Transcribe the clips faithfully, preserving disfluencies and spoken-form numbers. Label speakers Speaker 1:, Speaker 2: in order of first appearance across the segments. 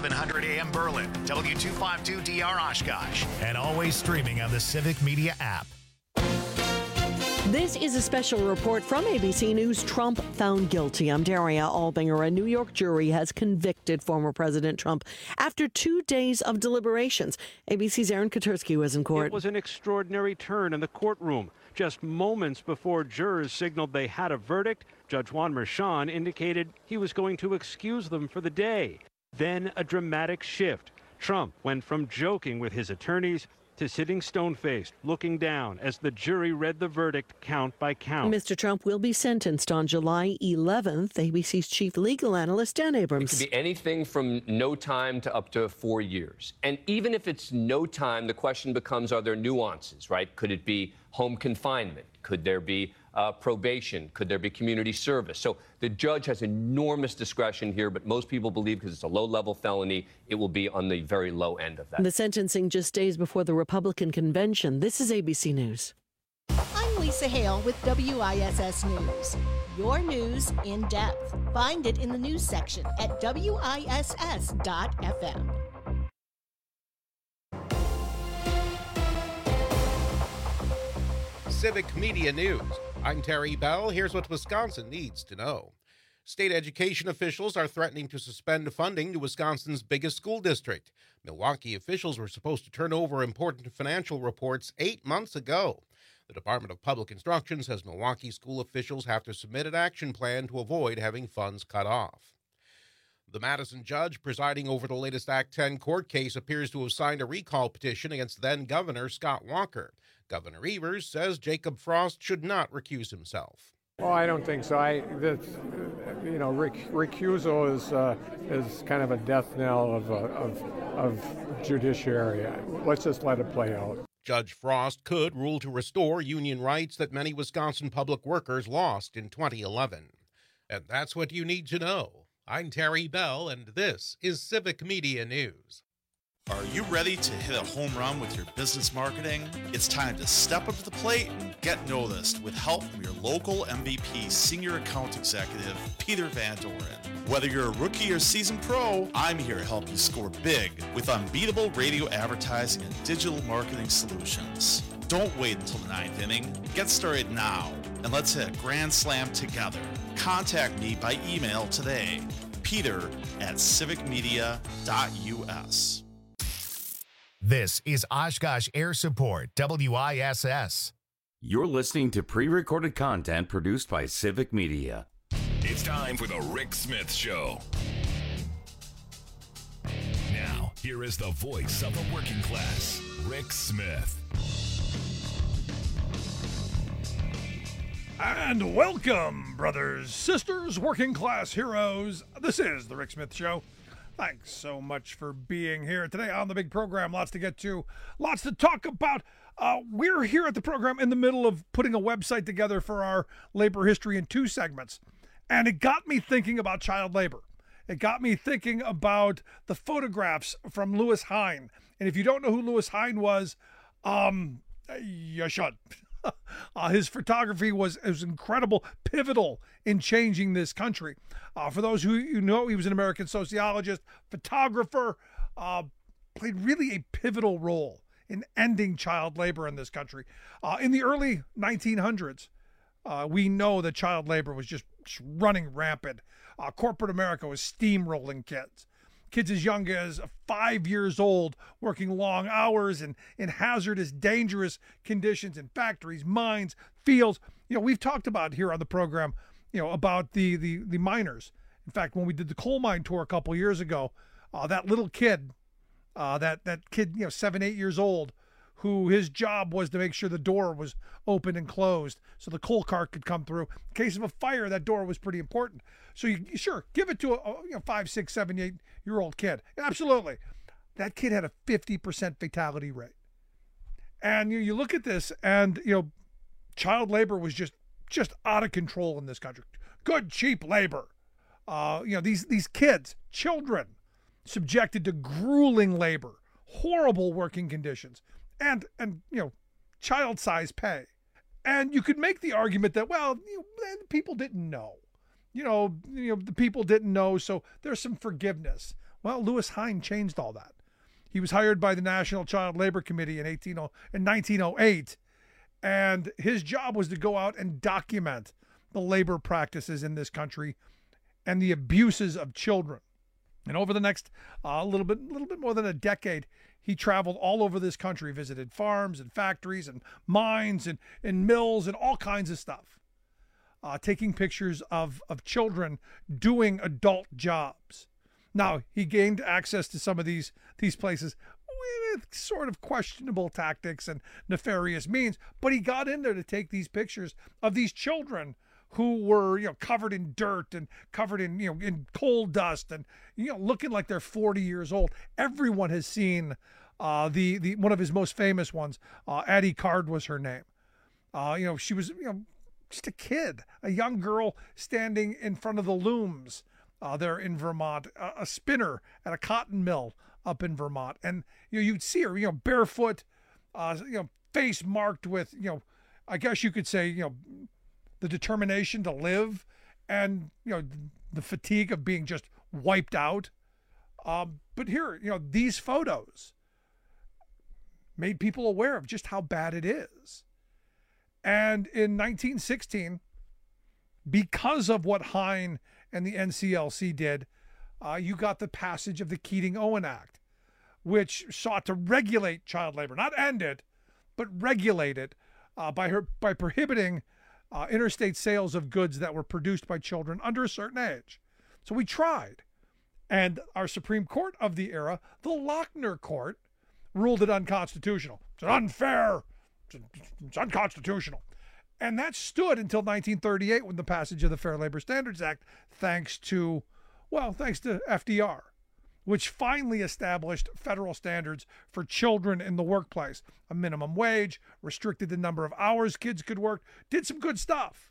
Speaker 1: eleven hundred A M Berlin, W two fifty-two D R Oshkosh, and always streaming on the Civic Media app.
Speaker 2: This is a special report from A B C News. Trump found guilty. I'm Daria Albinger. A New York jury has convicted former President Trump after two days of deliberations. A B C's Aaron Katersky was in court.
Speaker 3: It was an extraordinary turn in the courtroom. Just moments before jurors signaled they had a verdict, Judge Juan Merchan indicated he was going to excuse them for the day. Then a dramatic shift. Trump went from joking with his attorneys to sitting stone-faced, looking down as the jury read the verdict count by count.
Speaker 2: Mister Trump will be sentenced on July eleventh. A B C's chief legal analyst, Dan Abrams.
Speaker 4: It could be anything from no time to up to four years. And even if it's no time, the question becomes, are there nuances, right? Could it be home confinement? Could there be uh, probation? Could there be community service? So the judge has enormous discretion here, but most people believe because it's a low-level felony, it will be on the very low end of that.
Speaker 2: The sentencing just days before the Republican convention. This is A B C News.
Speaker 5: I'm Lisa Hale with W I S S News. Your news in depth. Find it in the news section at W I S S dot F M.
Speaker 6: Civic Media News. I'm Terry Bell. Here's what Wisconsin needs to know. State education officials are threatening to suspend funding to Wisconsin's biggest school district. Milwaukee officials were supposed to turn over important financial reports eight months ago. The Department of Public Instruction says Milwaukee school officials have to submit an action plan to avoid having funds cut off. The Madison judge presiding over the latest Act ten court case appears to have signed a recall petition against then-Governor Scott Walker. Governor Evers says Jacob Frost should not recuse himself.
Speaker 7: Oh, I don't think so. I, that, you know, rec- recusal is uh, is kind of a death knell of, uh, of of judiciary. Let's just let it play out.
Speaker 6: Judge Frost could rule to restore union rights that many Wisconsin public workers lost in twenty eleven. And that's what you need to know. I'm Terry Bell, and this is Civic Media News.
Speaker 8: Are you ready to hit a home run with your business marketing? It's time to step up to the plate and get noticed with help from your local M V P Senior Account Executive, Peter Van Doren. Whether you're a rookie or seasoned pro, I'm here to help you score big with unbeatable radio advertising and digital marketing solutions. Don't wait until the ninth inning. Get started now, and let's hit a grand slam together. Contact me by email today, peter at civic media dot U S.
Speaker 1: This is Oshkosh Air Support, W I S S.
Speaker 9: You're listening to pre-recorded content produced by Civic Media.
Speaker 10: It's time for the Rick Smith Show. Now, here is the voice of the working class, Rick Smith.
Speaker 11: And welcome, brothers, sisters, working class heroes. This is the Rick Smith Show. Thanks so much for being here today on the big program. Lots to get to, lots to talk about. Uh, we're here at the program in the middle of putting a website together for our labor history in two segments. And it got me thinking about child labor. It got me thinking about the photographs from Louis Hine. And if you don't know who Louis Hine was, um, you should. Uh, his photography was, was incredible, pivotal in changing this country. Uh, for those who you know, he was an American sociologist, photographer, uh, played really a pivotal role in ending child labor in this country. Uh, in the early nineteen hundreds, uh, we know that child labor was just, just running rampant. Uh, corporate America was steamrolling kids. Kids as young as five years old working long hours and in hazardous, dangerous conditions in factories, mines, fields. You know, we've talked about here on the program, you know, about the the, the miners. In fact, when we did the coal mine tour a couple years ago, uh, that little kid, uh, that, that kid, you know, seven, eight years old, who his job was to make sure the door was open and closed so the coal cart could come through. In case of a fire, that door was pretty important. So you sure give it to a, a you know five, six, seven, eight year old kid. Absolutely, that kid had a fifty percent fatality rate. And you, you look at this, and you know, child labor was just just out of control in this country. Good cheap labor. Uh, you know these these kids, children, subjected to grueling labor, horrible working conditions, and and you know, child-sized pay. And you could make the argument that, well, you know, people didn't know. You know, you know, the people didn't know, so there's some forgiveness. Well, Louis Hine changed all that. He was hired by the National Child Labor Committee in, eighteen oh, in nineteen oh eight, and his job was to go out and document the labor practices in this country and the abuses of children. And over the next uh, little bit, little bit more than a decade, he traveled all over this country, visited farms and factories and mines and, and mills and all kinds of stuff, uh, taking pictures of, of children doing adult jobs. Now, he gained access to some of these, these places with sort of questionable tactics and nefarious means, but he got in there to take these pictures of these children who were, you know, covered in dirt and covered in, you know, in coal dust and, you know, looking like they're forty years old. Everyone has seen uh, the, the, one of his most famous ones, uh, Addie Card was her name. Uh, you know, she was, you know, just a kid, a young girl standing in front of the looms uh, there in Vermont, a, a spinner at a cotton mill up in Vermont. And, you know, you'd see her, you know, barefoot, uh, you know, face marked with, you know, I guess you could say, you know, the determination to live and, you know, the fatigue of being just wiped out. Um, but here, you know, these photos made people aware of just how bad it is. And in nineteen sixteen, because of what Hine and the N C L C did, uh, you got the passage of the Keating-Owen Act, which sought to regulate child labor, not end it, but regulate it uh, by her by prohibiting uh, interstate sales of goods that were produced by children under a certain age. So we tried, and our Supreme Court of the era, the Lochner Court, ruled it unconstitutional. It's unfair. It's unconstitutional. And that stood until nineteen thirty-eight when the passage of the Fair Labor Standards Act, thanks to, well, thanks to F D R, which finally established federal standards for children in the workplace. A minimum wage, restricted the number of hours kids could work, did some good stuff.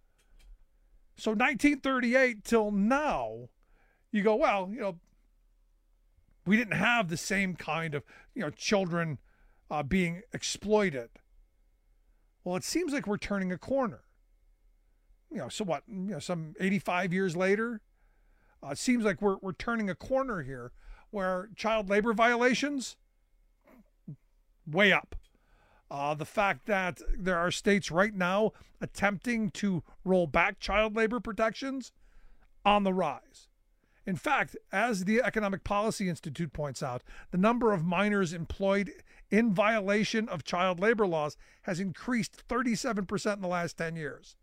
Speaker 11: So nineteen thirty-eight till now, you go, well, you know, we didn't have the same kind of, you know, children uh, being exploited. Well, it seems like we're turning a corner. You know, so what, you know, some eighty-five years later, uh, it seems like we're, we're turning a corner here where child labor violations, way up. Uh, the fact that there are states right now attempting to roll back child labor protections, on the rise. In fact, as the Economic Policy Institute points out, the number of minors employed in violation of child labor laws has increased thirty-seven percent in the last ten years.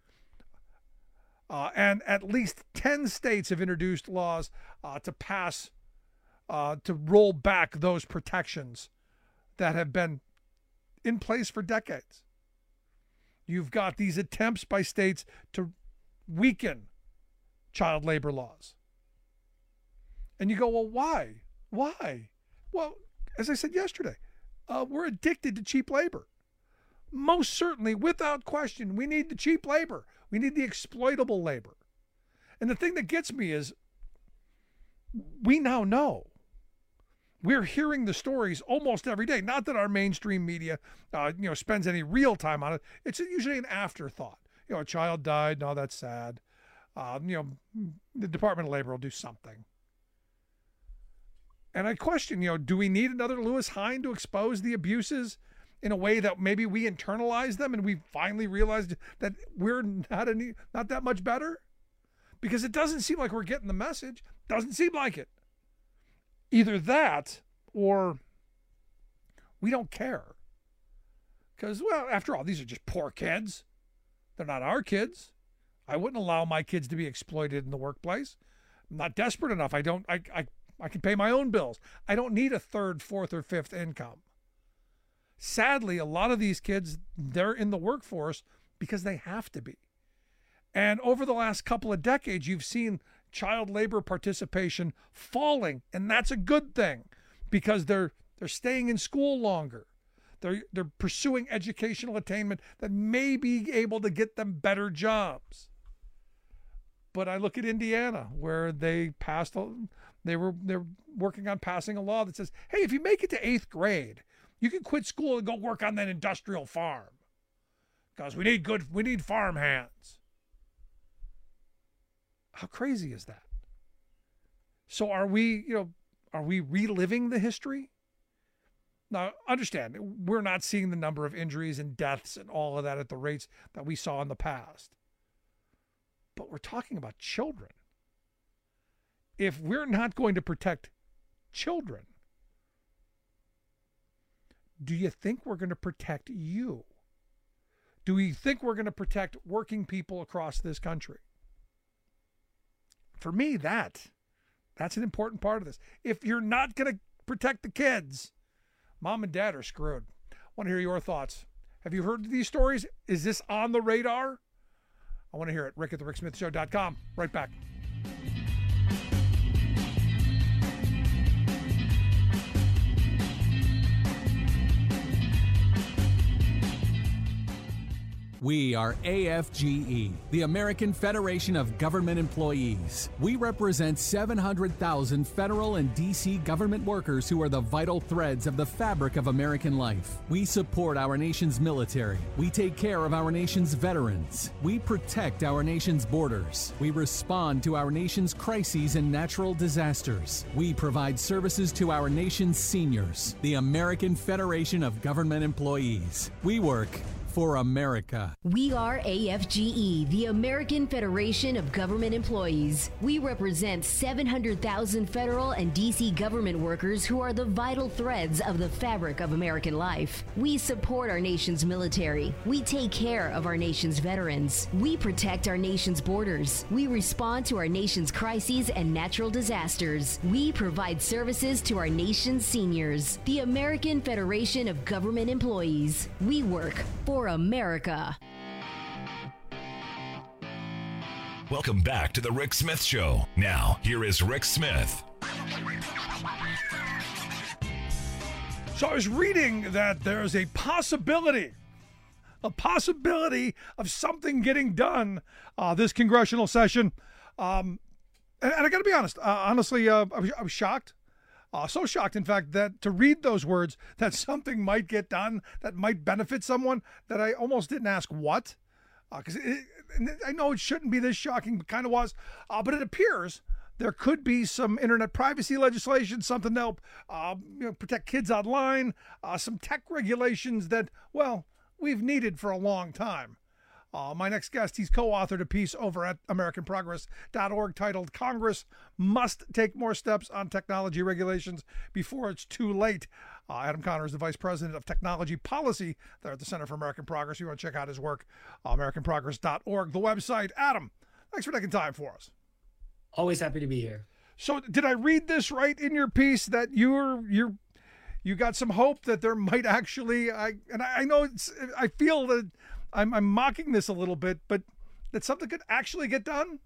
Speaker 11: Uh, and at least ten states have introduced laws uh, to pass, uh, to roll back those protections that have been in place for decades. You've got these attempts by states to weaken child labor laws. And you go, well, why? Why? Well, as I said yesterday, uh, we're addicted to cheap labor. Most certainly, without question, we need the cheap labor. We need the exploitable labor. And the thing that gets me is we now know. We're hearing the stories almost every day. Not that our mainstream media, uh, you know, spends any real time on it. It's usually an afterthought. You know, a child died. No, that's sad. Uh, you know, the Department of Labor will do something. And I question, you know, do we need another Louis Hine to expose the abuses in a way that maybe we internalize them and we finally realized that we're not any, not that much better? Because it doesn't seem like we're getting the message. Doesn't seem like it. Either that or we don't care. Because, well, after all, these are just poor kids. They're not our kids. I wouldn't allow my kids to be exploited in the workplace. I'm not desperate enough. I don't, I, I, I can pay my own bills. I don't need a third, fourth, or fifth income. Sadly, a lot of these kids, they're in the workforce because they have to be. And over the last couple of decades, you've seen child labor participation falling, and that's a good thing because they're they're staying in school longer. They're they're pursuing educational attainment that may be able to get them better jobs. But I look at Indiana, where they passed, they were they're working on passing a law that says, hey, if you make it to eighth grade, you can quit school and go work on that industrial farm because we need good, we need farm hands. How crazy is that? So are we, you know, are we reliving the history? Now, understand, we're not seeing the number of injuries and deaths and all of that at the rates that we saw in the past. But we're talking about children. If we're not going to protect children, do you think we're going to protect you? Do we think we're going to protect working people across this country? For me, that, that's an important part of this. If you're not going to protect the kids, mom and dad are screwed. I want to hear your thoughts. Have you heard these stories? Is this on the radar? I want to hear it. Rick at the rick smith show dot com. Right back.
Speaker 12: We are A F G E, the American Federation of Government Employees. We represent seven hundred thousand federal and D C government workers who are the vital threads of the fabric of American life. We support our nation's military. We take care of our nation's veterans. We protect our nation's borders. We respond to our nation's crises and natural disasters. We provide services to our nation's seniors. The American Federation of Government Employees. We work for America.
Speaker 13: We are A F G E, the American Federation of Government Employees. We represent seven hundred thousand federal and D C government workers who are the vital threads of the fabric of American life. We support our nation's military. We take care of our nation's veterans. We protect our nation's borders. We respond to our nation's crises and natural disasters. We provide services to our nation's seniors. The American Federation of Government Employees. We work for America.
Speaker 10: Welcome back to the Rick Smith Show. Now, here is Rick Smith.
Speaker 11: So I was reading that there's a possibility, a possibility of something getting done uh, this congressional session. Um, and, and I got to be honest, uh, honestly, uh, I, was, I was shocked. Uh, so shocked, in fact, that to read those words, that something might get done that might benefit someone, that I almost didn't ask what. Because uh, I know it shouldn't be this shocking, but kind of was. Uh, but it appears there could be some internet privacy legislation, something to help uh, you know, protect kids online, uh, some tech regulations that, well, we've needed for a long time. Uh, my next guest, he's co-authored a piece over at American Progress dot org titled Congress Must Take More Steps on Technology Regulations Before It's Too Late. Uh, Adam Conner is the Vice President of Technology Policy there at the Center for American Progress. You want to check out his work, uh, American Progress dot org, the website. Adam, thanks for taking time for us.
Speaker 14: Always happy to be here.
Speaker 11: So did I read this right in your piece that you're you're you got some hope that there might actually, I and I know it's, I feel that I'm, I'm mocking this a little bit, but that something could actually get done?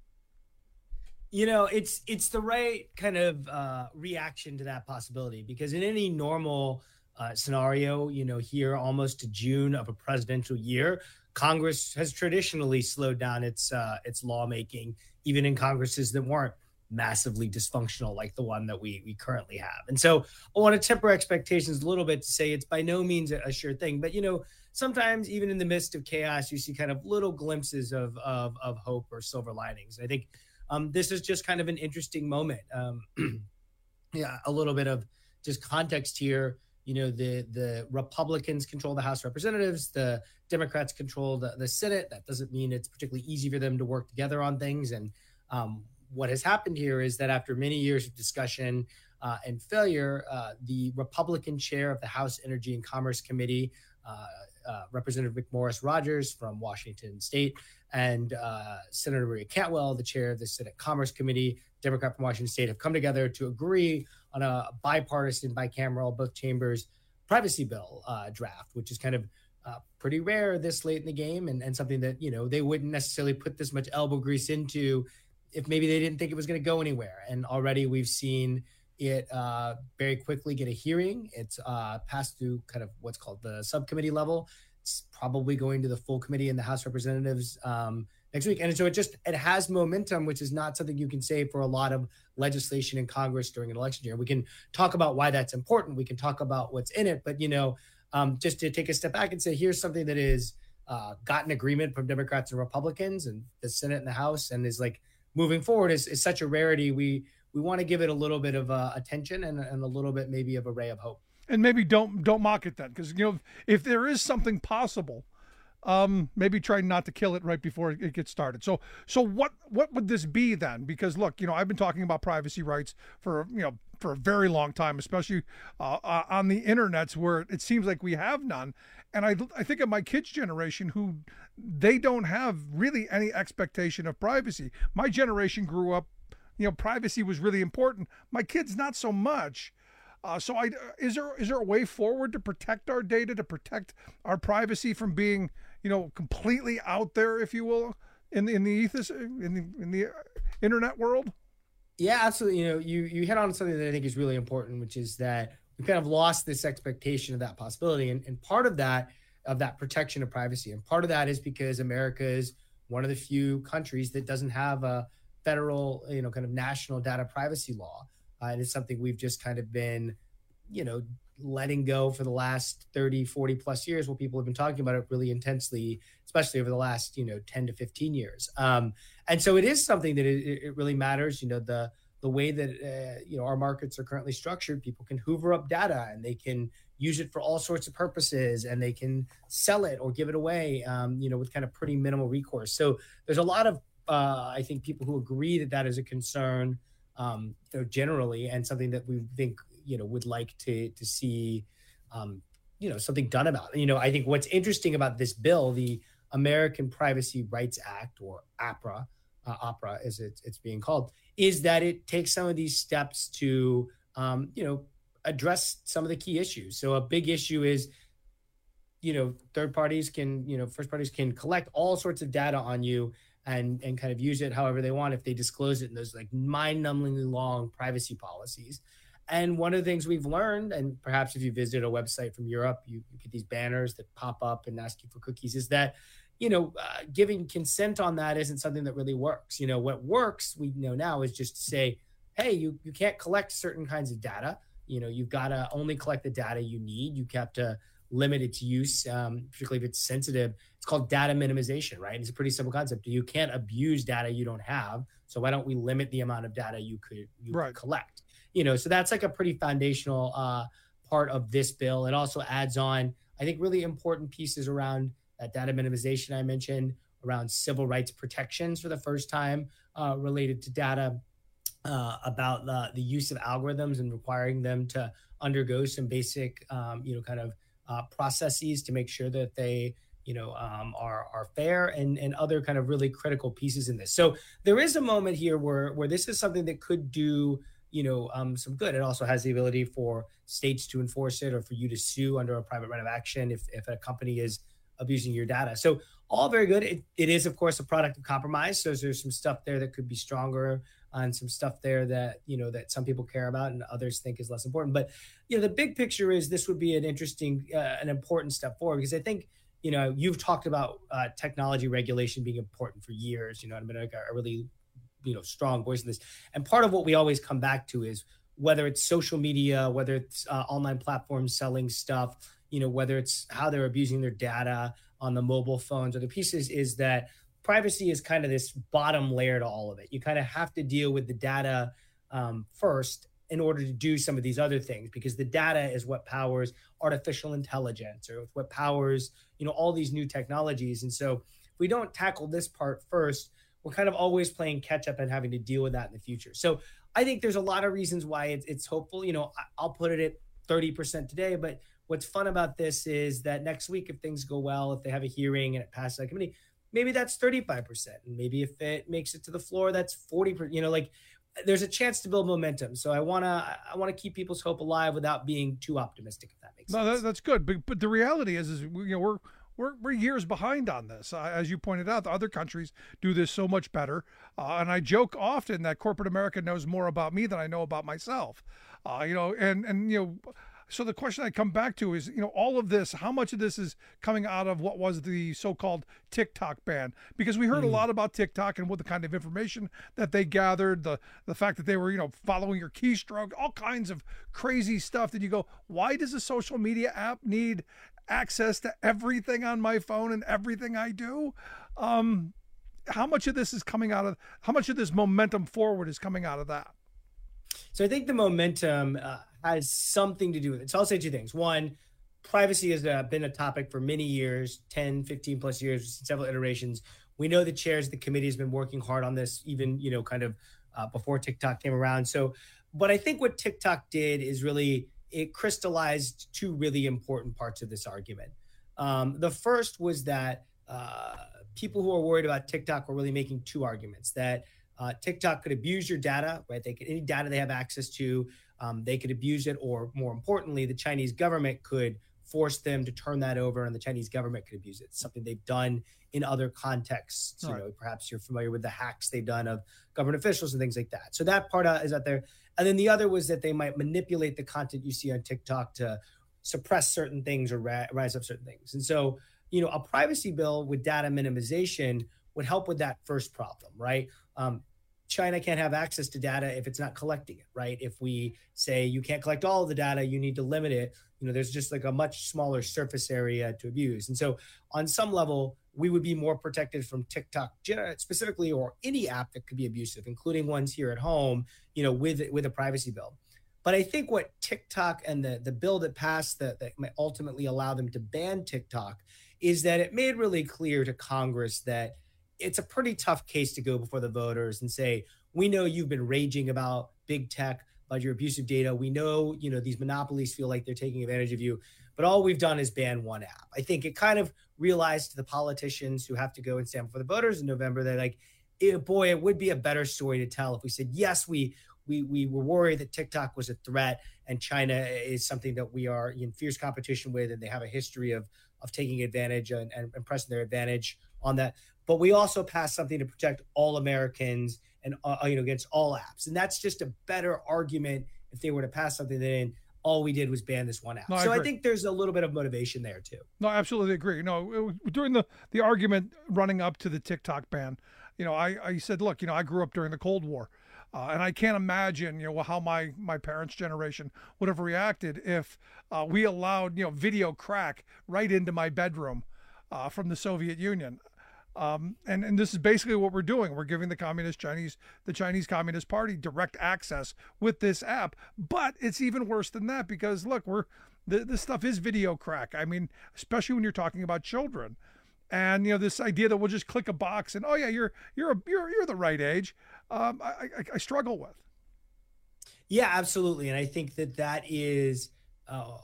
Speaker 14: You know, it's it's the right kind of uh, reaction to that possibility, because in any normal uh, scenario, you know, here almost to June of a presidential year, Congress has traditionally slowed down its uh, its lawmaking, even in Congresses that weren't massively dysfunctional like the one that we we currently have. And so I want to temper expectations a little bit to say it's by no means a, a sure thing. But, you know, sometimes even in the midst of chaos, you see kind of little glimpses of of, of hope or silver linings. I think um, this is just kind of an interesting moment. Um, yeah, a little bit of just context here. You know, the the Republicans control the House of Representatives. The Democrats control the, the Senate. That doesn't mean it's particularly easy for them to work together on things. And um, what has happened here is that after many years of discussion uh, and failure, uh, the Republican chair of the House Energy and Commerce Committee, uh, uh, Representative McMorris Rodgers from Washington State, and uh, Senator Maria Cantwell, the chair of the Senate Commerce Committee, Democrat from Washington State, have come together to agree on a bipartisan, bicameral, both chambers privacy bill uh, draft, which is kind of uh, pretty rare this late in the game, and, and something that, you know, they wouldn't necessarily put this much elbow grease into if maybe they didn't think it was going to go anywhere. And already we've seen it uh, very quickly get a hearing. It's uh, passed through kind of what's called the subcommittee level. It's probably going to the full committee in the House of Representatives um, next week. And so it just, it has momentum, which is not something you can say for a lot of legislation in Congress during an election year. We can talk about why that's important. We can talk about what's in it, but, you know, um, just to take a step back and say, here's something that is uh, gotten agreement from Democrats and Republicans and the Senate and the House, and is like moving forward is, is such a rarity. We, we want to give it a little bit of uh, attention and, and a little bit maybe of a ray of hope.
Speaker 11: And maybe don't don't mock it then, because you know if there is something possible, um, maybe try not to kill it right before it gets started. So so what what would this be then? Because look, you know I've been talking about privacy rights for you know for a very long time, especially uh, uh, on the internets where it seems like we have none. And I I think of my kids' generation who they don't have really any expectation of privacy. My generation grew up, you know, privacy was really important. My kids not so much. Uh, so I, is there is there a way forward to protect our data, to protect our privacy from being, you know, completely out there, if you will, in the in the ethos, in the in the internet world?
Speaker 14: Yeah, absolutely. You know, you you hit on something that I think is really important, which is that we kind of lost this expectation of that possibility, and and part of that of that protection of privacy, and part of that is because America is one of the few countries that doesn't have a federal, you know, kind of national data privacy law. Uh, and it's something we've just kind of been, you know, letting go for the last thirty, forty plus years, while people have been talking about it really intensely, especially over the last, you know, ten to fifteen years. Um, and so it is something that it, it really matters. You know, the the way that, uh, you know, our markets are currently structured, people can hoover up data and they can use it for all sorts of purposes, and they can sell it or give it away, um, you know, with kind of pretty minimal recourse. So there's a lot of, uh, I think, people who agree that that is a concern, um, you know, generally, and something that we think, you know, would like to to see, um, you know, something done about. You know, I think what's interesting about this bill, the American Privacy Rights Act, or APRA, uh, APRA as it, it's being called, is that it takes some of these steps to, um, you know, address some of the key issues. So a big issue is, you know, third parties can, you know, first parties can collect all sorts of data on you and and kind of use it however they want if they disclose it in those like mind-numbingly long privacy policies. And one of the things we've learned, and perhaps if you visit a website from Europe, you, you get these banners that pop up and ask you for cookies, is that, you know, uh, giving consent on that isn't something that really works. You know, what works, we know now, is just to say, hey, you, you can't collect certain kinds of data. You know, you've got to only collect the data you need. You have to limit its use, um, particularly if it's sensitive. It's called data minimization, right? It's a pretty simple concept. You can't abuse data you don't have. So why don't we limit the amount of data you could, you
Speaker 11: right.
Speaker 14: could collect? You know, so that's like a pretty foundational uh, part of this bill. It also adds on, I think, really important pieces around that data minimization I mentioned, around civil rights protections for the first time uh, related to data, uh, about the, the use of algorithms and requiring them to undergo some basic, um, you know, kind of uh, processes to make sure that they, you know, um, are are fair, and and other kind of really critical pieces in this. So there is a moment here where where this is something that could do, you know, um, some good. It also has the ability for states to enforce it, or for you to sue under a private right of action if, if a company is abusing your data. So all very good. It, it is, of course, a product of compromise. So there's some stuff there that could be stronger, and some stuff there that, you know, that some people care about and others think is less important. But, you know, the big picture is this would be an interesting, uh, an important step forward, because I think, you know, you've talked about uh, technology regulation being important for years, you know, and been like a really, you know, strong voice in this. And part of what we always come back to is whether it's social media, whether it's uh, online platforms selling stuff, you know, whether it's how they're abusing their data on the mobile phones, or the pieces, is that privacy is kind of this bottom layer to all of it. You kind of have to deal with the data um, first in order to do some of these other things, because the data is what powers artificial intelligence, or what powers, you know, all these new technologies. And so if we don't tackle this part first, we're kind of always playing catch up and having to deal with that in the future. So I think there's a lot of reasons why it's, it's hopeful. You know, I'll put it at thirty percent today, but what's fun about this is that next week, if things go well, if they have a hearing and it passes that committee, maybe that's thirty-five percent. And maybe if it makes it to the floor, that's forty percent. You know, like there's a chance to build momentum. So I want to, I want to keep people's hope alive without being too optimistic, if that makes
Speaker 11: no,
Speaker 14: sense.
Speaker 11: No, that, that's good. But, but the reality is, is, you know, we're, We're, we're years behind on this. Uh, as you pointed out, the other countries do this so much better. Uh, and I joke often that corporate America knows more about me than I know about myself. Uh, you know, and, and, you know, so the question I come back to is, you know, all of this, how much of this is coming out of what was the so-called TikTok ban? Because we heard mm. a lot about TikTok and what the kind of information that they gathered, the the fact that they were, you know, following your keystroke, all kinds of crazy stuff that you go, why does a social media app need access to everything on my phone and everything I do? Um, how much of this is coming out of, how much of this momentum forward is coming out of that?
Speaker 14: So I think the momentum uh, has something to do with it. So I'll say two things. One, privacy has uh, been a topic for many years, ten, fifteen plus years, several iterations. We know the chairs of the committee has been working hard on this, even, you know, kind of uh, before TikTok came around. So, but I think what TikTok did is really, it crystallized two really important parts of this argument. Um, the first was that uh, people who are worried about TikTok were really making two arguments, that uh, TikTok could abuse your data, right? They could, any data they have access to, um, they could abuse it, or more importantly, the Chinese government could force them to turn that over, and the Chinese government could abuse it. It's something they've done in other contexts.
Speaker 11: Right.
Speaker 14: You know, perhaps you're familiar with the hacks they've done of government officials and things like that. So that part uh, is out there. And then the other was that they might manipulate the content you see on TikTok to suppress certain things or ra- rise up certain things. And so, you know, a privacy bill with data minimization would help with that first problem, right? Um, China can't have access to data if it's not collecting it, right? If we say you can't collect all of the data, you need to limit it, you know, there's just like a much smaller surface area to abuse. And so on some level, we would be more protected from TikTok specifically, or any app that could be abusive, including ones here at home, you know, with with a privacy bill. But I think what TikTok and the, the bill that passed that, that might ultimately allow them to ban TikTok is that it made really clear to Congress that it's a pretty tough case to go before the voters and say, we know you've been raging about big tech, about your abusive data. We know, you know, these monopolies feel like they're taking advantage of you, but all we've done is ban one app. I think it kind of realized to the politicians who have to go and stand before the voters in November, that like, it, boy, it would be a better story to tell if we said, yes, we we we were worried that TikTok was a threat and China is something that we are in fierce competition with, and they have a history of of taking advantage and, and, and pressing their advantage on that. But we also passed something to protect all Americans and uh, you know, against all apps. And that's just a better argument if they were to pass something than all we did was ban this one app.
Speaker 11: No, I
Speaker 14: so
Speaker 11: agree.
Speaker 14: I think there's a little bit of motivation there too.
Speaker 11: No, I absolutely agree. No, it was, during the, the argument running up to the TikTok ban, you know, I, I said, look, you know, I grew up during the Cold War. Uh, and I can't imagine, you know, how my, my parents' generation would have reacted if uh, we allowed, you know, video crack right into my bedroom uh, from the Soviet Union. Um, and, and this is basically what we're doing. We're giving the Communist Chinese, the Chinese Communist Party direct access with this app. But it's even worse than that, because look, we're the, this stuff is video crack. I mean, especially when you're talking about children. And, you know, this idea that we'll just click a box and, oh yeah, you're you're a, you're you're the right age. Um, I, I, I struggle with.
Speaker 14: Yeah, absolutely. And I think that that is uh,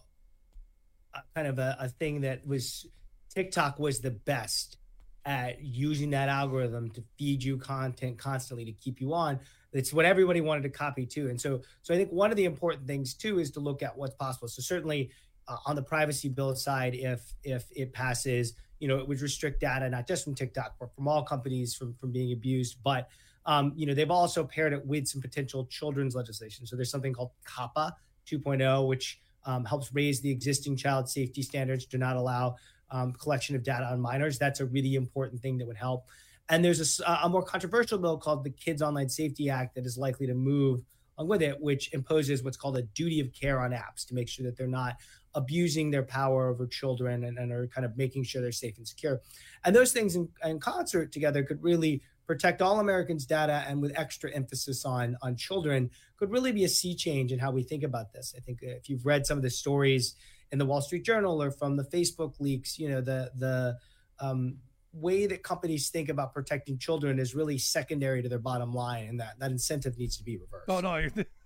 Speaker 14: kind of a, a thing that was, TikTok was the best at using that algorithm to feed you content constantly to keep you on. It's what everybody wanted to copy too. And so, so I think one of the important things too is to look at what's possible. So certainly uh, on the privacy bill side, if if it passes, you know, it would restrict data, not just from TikTok, but from all companies from, from being abused. But, um, you know, they've also paired it with some potential children's legislation. So there's something called COPPA two point oh, which um, helps raise the existing child safety standards to not allow um, collection of data on minors. That's a really important thing that would help. And there's a, a more controversial bill called the Kids Online Safety Act that is likely to move along with it, which imposes what's called a duty of care on apps to make sure that they're not abusing their power over children and, and are kind of making sure they're safe and secure. And those things in, in concert together could really protect all Americans' data, and with extra emphasis on, on children, could really be a sea change in how we think about this. I think if you've read some of the stories in the Wall Street Journal or from the Facebook leaks, you know, the the um, way that companies think about protecting children is really secondary to their bottom line, and that, that incentive needs to be reversed.
Speaker 11: Oh, no,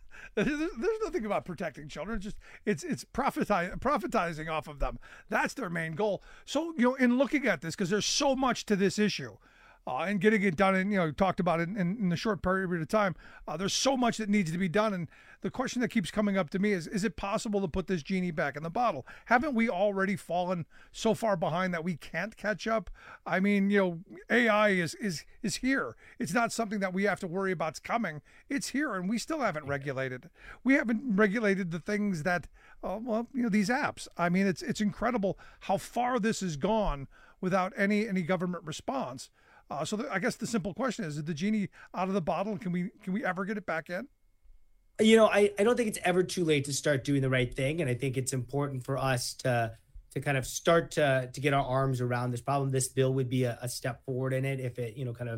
Speaker 11: there's nothing about protecting children. It's just it's it's profiti- profitizing off of them. That's their main goal. So, you know, in looking at this, because there's so much to this issue, uh, and getting it done, and you know, talked about it in, in the short period of time, uh, there's so much that needs to be done. And the question that keeps coming up to me is: is it possible to put this genie back in the bottle? Haven't we already fallen so far behind that we can't catch up? I mean, you know, A I is is is here. It's not something that we have to worry about's coming. It's here, and we still haven't regulated. We haven't regulated the things that, uh, well, you know, these apps. I mean, it's it's incredible how far this has gone without any any government response. Uh, so the, I guess the simple question is: is the genie out of the bottle? Can we can we ever get it back in?
Speaker 14: You know, I, I don't think it's ever too late to start doing the right thing. And I think it's important for us to to kind of start to to get our arms around this problem. This bill would be a, a step forward in it if it, you know, kind of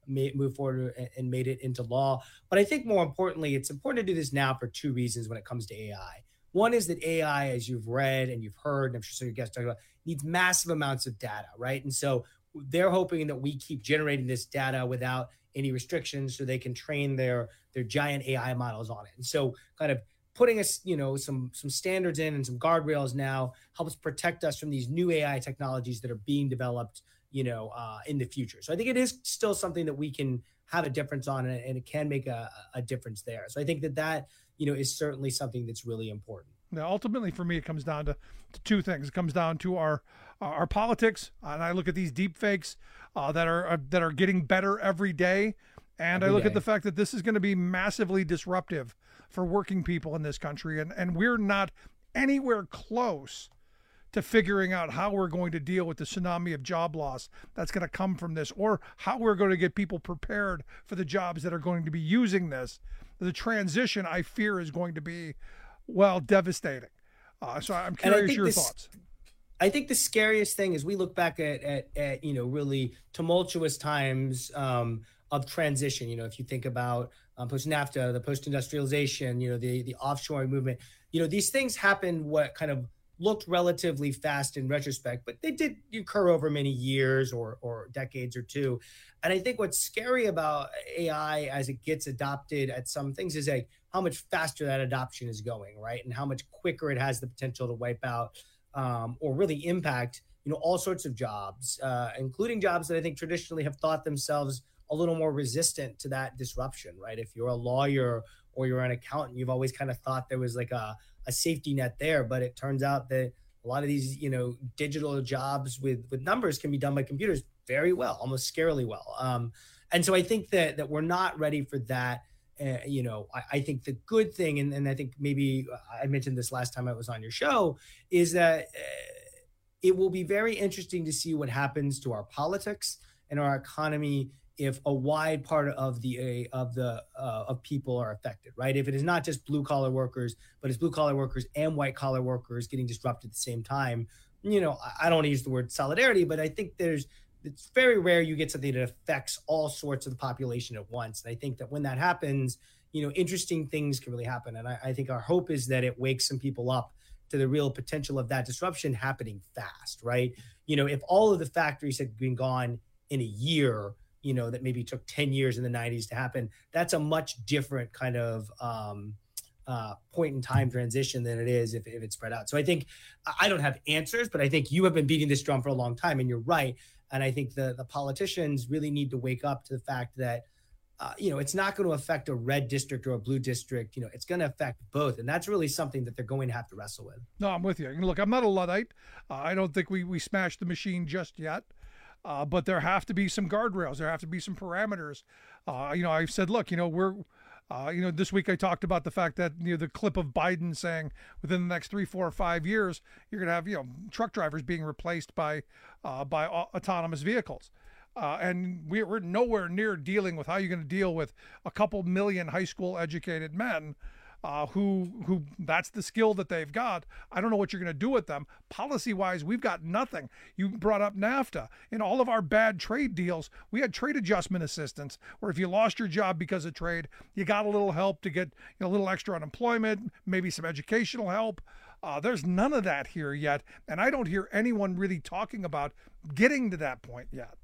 Speaker 14: made, moved forward and, and made it into law. But I think more importantly, it's important to do this now for two reasons when it comes to A I. One is that A I, as you've read and you've heard, and I'm sure some of your guests talk about, needs massive amounts of data, right? And so they're hoping that we keep generating this data without any restrictions so they can train their their giant A I models on it. And so kind of putting us, you know, some some standards in and some guardrails now helps protect us from these new A I technologies that are being developed, you know, uh, in the future. So I think it is still something that we can have a difference on, and it can make a, a difference there. So I think that that, you know, is certainly something that's really important.
Speaker 11: Now, ultimately, for me, it comes down to, to two things. It comes down to our uh, our politics, and I look at these deep fakes uh, that are uh, that are getting better every day, and every I look day. at the fact that this is going to be massively disruptive for working people in this country, and and we're not anywhere close to figuring out how we're going to deal with the tsunami of job loss that's going to come from this, or how we're going to get people prepared for the jobs that are going to be using this. The transition, I fear, is going to be, well, devastating. Uh, so I'm curious your
Speaker 14: this,
Speaker 11: thoughts.
Speaker 14: I think the scariest thing is we look back at, at, at you know, really tumultuous times um, of transition. You know, if you think about um, post-NAFTA, the post-industrialization, you know, the, the offshoring movement, you know, these things happened what kind of looked relatively fast in retrospect, but they did occur over many years or or decades or two. And I think what's scary about A I as it gets adopted at some things is like how much faster that adoption is going, right? And how much quicker it has the potential to wipe out um, or really impact, you know, all sorts of jobs, uh, including jobs that I think traditionally have thought themselves a little more resistant to that disruption, right? If you're a lawyer or you're an accountant, you've always kind of thought there was like a a safety net there, but it turns out that a lot of these, you know, digital jobs with with numbers can be done by computers very well, almost scarily well. Um, and so I think that that we're not ready for that. Uh, you know, I, I think the good thing, and, and I think maybe I mentioned this last time I was on your show, is that uh, it will be very interesting to see what happens to our politics and our economy if a wide part of the of the uh, of people are affected, right? If it is not just blue collar workers, but it's blue collar workers and white collar workers getting disrupted at the same time, you know, I don't want to use the word solidarity, but I think there's it's very rare you get something that affects all sorts of the population at once. And I think that when that happens, you know, interesting things can really happen. And I, I think our hope is that it wakes some people up to the real potential of that disruption happening fast, right? You know, if all of the factories had been gone in a year, you know, that maybe took ten years in the nineties to happen, that's a much different kind of um, uh, point in time transition than it is if, if it's spread out. So I think I don't have answers, but I think you have been beating this drum for a long time, and you're right. And I think the, the politicians really need to wake up to the fact that, uh, you know, it's not going to affect a red district or a blue district. You know, it's going to affect both. And that's really something that they're going to have to wrestle with.
Speaker 11: No, I'm with you. Look, I'm not a Luddite. Uh, I don't think we, we smashed the machine just yet. Uh, but there have to be some guardrails. There have to be some parameters. Uh, you know, I've said, look, you know, we're, uh, you know, this week I talked about the fact that, you know, the clip of Biden saying within the next three, four, or five years, you're going to have, you know, truck drivers being replaced by, uh, by autonomous vehicles. Uh, and we, we're nowhere near dealing with how you're going to deal with a couple million high school educated men Uh, who who that's the skill that they've got. I don't know what you're going to do with them. Policy-wise, we've got nothing. You brought up NAFTA. In all of our bad trade deals, we had trade adjustment assistance, where if you lost your job because of trade, you got a little help to get, you know, a little extra unemployment, maybe some educational help. Uh, there's none of that here yet, and I don't hear anyone really talking about getting to that point yet.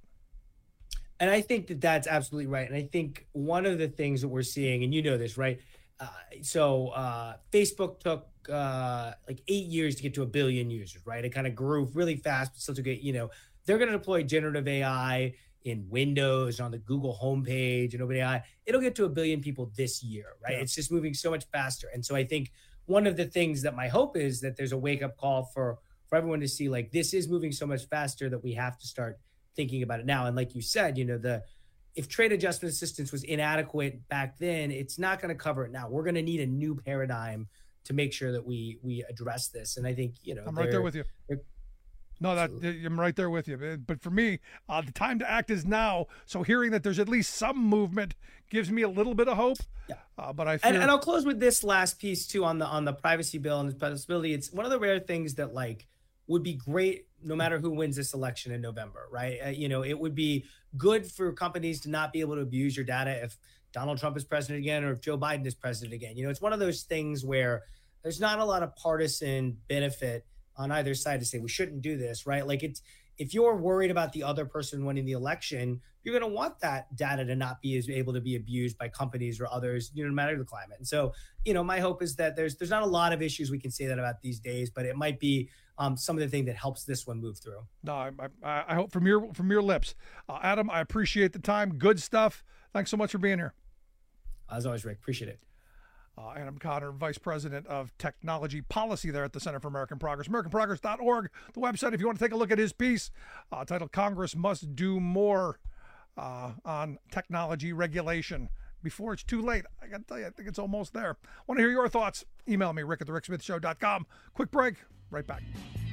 Speaker 14: And I think that that's absolutely right. And I think one of the things that we're seeing, and you know this, right? Uh, so uh, Facebook took uh, like eight years to get to a billion users, right? It kind of grew really fast, but still took it, you know, they're going to deploy generative A I in Windows, on the Google homepage and OpenAI. It'll get to a billion people this year, right? Yeah. It's just moving so much faster. And so I think one of the things that my hope is that there's a wake up call for, for everyone to see, like, this is moving so much faster that we have to start thinking about it now. And like you said, you know, the, if trade adjustment assistance was inadequate back then, it's not going to cover it now. We're going to need a new paradigm to make sure that we we address this. And I think, you know,
Speaker 11: I'm right there with you. No, that I'm right there with you. But for me, uh, the time to act is now. So hearing that there's at least some movement gives me a little bit of hope.
Speaker 14: Yeah.
Speaker 11: Uh, but I fear...
Speaker 14: and, and I'll close with this last piece too on the on the privacy bill and the possibility. It's one of the rare things that like would be great no matter who wins this election in November, right? Uh, you know, it would be good for companies to not be able to abuse your data if Donald Trump is president again or if Joe Biden is president again. You know, it's one of those things where there's not a lot of partisan benefit on either side to say we shouldn't do this, right? Like, it's, if you're worried about the other person winning the election, you're going to want that data to not be as able to be abused by companies or others, you know, no matter the climate. And so, you know, my hope is that there's there's not a lot of issues we can say that about these days, but it might be um, some of the thing that helps this one move through.
Speaker 11: No, I, I, I hope from your from your lips, uh, Adam. I appreciate the time. Good stuff. Thanks so much for being here.
Speaker 14: As always, Rick, appreciate it.
Speaker 11: Uh, Adam Conner, Vice President of Technology Policy there at the Center for American Progress, american progress dot org, the website, if you want to take a look at his piece uh, titled Congress Must Do More uh, on Technology Regulation before it's too late. I got to tell you, I think it's almost there. Want to hear your thoughts? Email me, rick at the rick smith show dot com. Quick break, right back.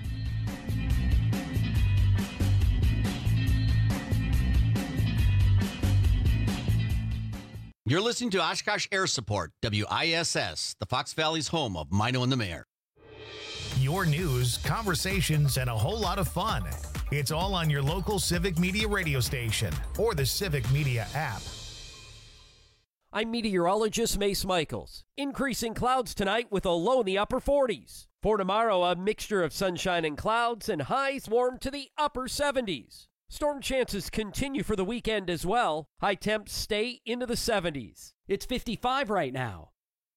Speaker 15: You're listening to Oshkosh Air Support, W I S S, the Fox Valley's home of Mino and the Mayor.
Speaker 1: Your news, conversations, and a whole lot of fun. It's all on your local Civic Media radio station or the Civic Media app.
Speaker 16: I'm meteorologist Mace Michaels. Increasing clouds tonight with a low in the upper forties. For tomorrow, a mixture of sunshine and clouds and highs warm to the upper seventies. Storm chances continue for the weekend as well. High temps stay into the seventies. It's fifty-five right now.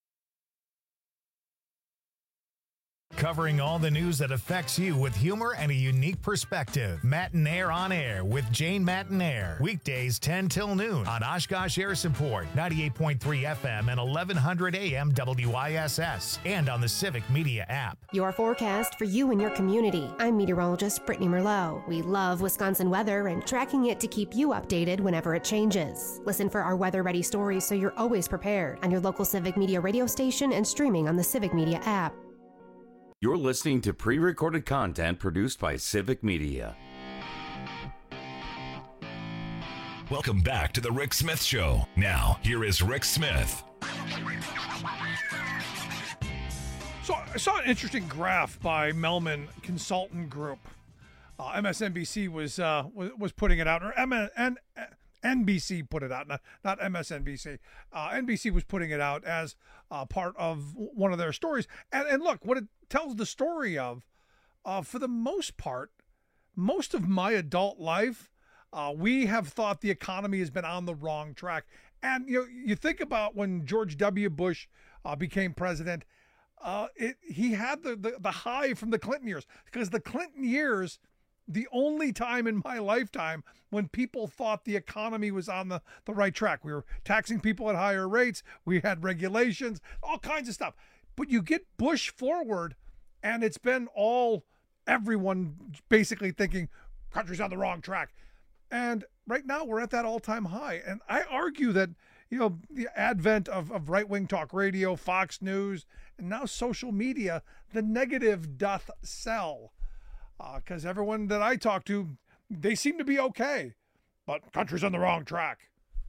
Speaker 1: Covering all the news that affects you with humor and a unique perspective. Matinaire on Air with Jane Matinaire. Weekdays ten till noon on Oshkosh Air Support, ninety-eight point three F M and eleven hundred A M W I S S, and on the Civic Media app.
Speaker 17: Your forecast for you and your community. I'm meteorologist Brittany Merlot. We love Wisconsin weather and tracking it to keep you updated whenever it changes. Listen for our weather-ready stories so you're always prepared on your local Civic Media radio station and streaming on the Civic Media app.
Speaker 9: You're listening to pre-recorded content produced by Civic Media.
Speaker 10: Welcome back to the Rick Smith Show. Now, here is Rick Smith.
Speaker 11: So I saw an interesting graph by Melman Consultant Group. Uh, M S N B C was, uh, was was putting it out, or M- N- N B C put it out, not, not M S N B C. Uh, N B C was putting it out as uh, part of one of their stories. And, and look, what it tells the story of, uh, for the most part, most of my adult life, uh, we have thought the economy has been on the wrong track. And you know, you think about when George W. Bush uh, became president, uh, it, he had the, the, the high from the Clinton years, because the Clinton years, the only time in my lifetime when people thought the economy was on the, the right track. We were taxing people at higher rates. We had regulations, all kinds of stuff. But you get Bush forward, and it's been all everyone basically thinking country's on the wrong track. And right now we're at that all-time high. And I argue that, you know, the advent of, of right-wing talk radio, Fox News, and now social media, the negative doth sell. Because uh, everyone that I talk to, they seem to be okay, but country's on the wrong track.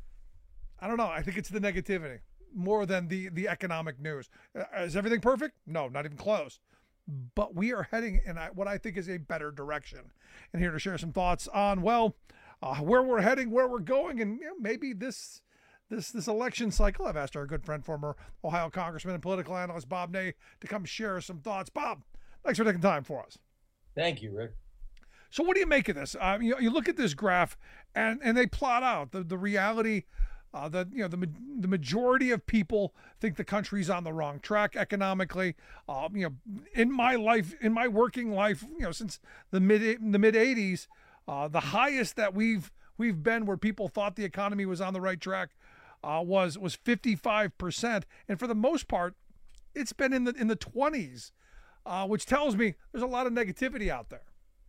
Speaker 11: I don't know. I think it's the negativity more than the, the economic news. Uh, is everything perfect? No, not even close. But we are heading in what I think is a better direction. And here to share some thoughts on, well, uh, where we're heading, where we're going, and you know, maybe this this this election cycle. I've asked our good friend, former Ohio Congressman and political analyst Bob Ney, to come share some thoughts. Bob, thanks for taking time for us.
Speaker 18: Thank you, Rick.
Speaker 11: So what do you make of this? Uh, you, you look at this graph, and, and they plot out the, the reality uh, that you know the the majority of people think the country's on the wrong track economically. Uh, you know, in my life, in my working life, you know, since the mid the mid eighties, uh, the highest that we've we've been where people thought the economy was on the right track uh, was was fifty-five percent, and for the most part, it's been in the in the twenties. Uh, which tells me there's a lot of negativity out there.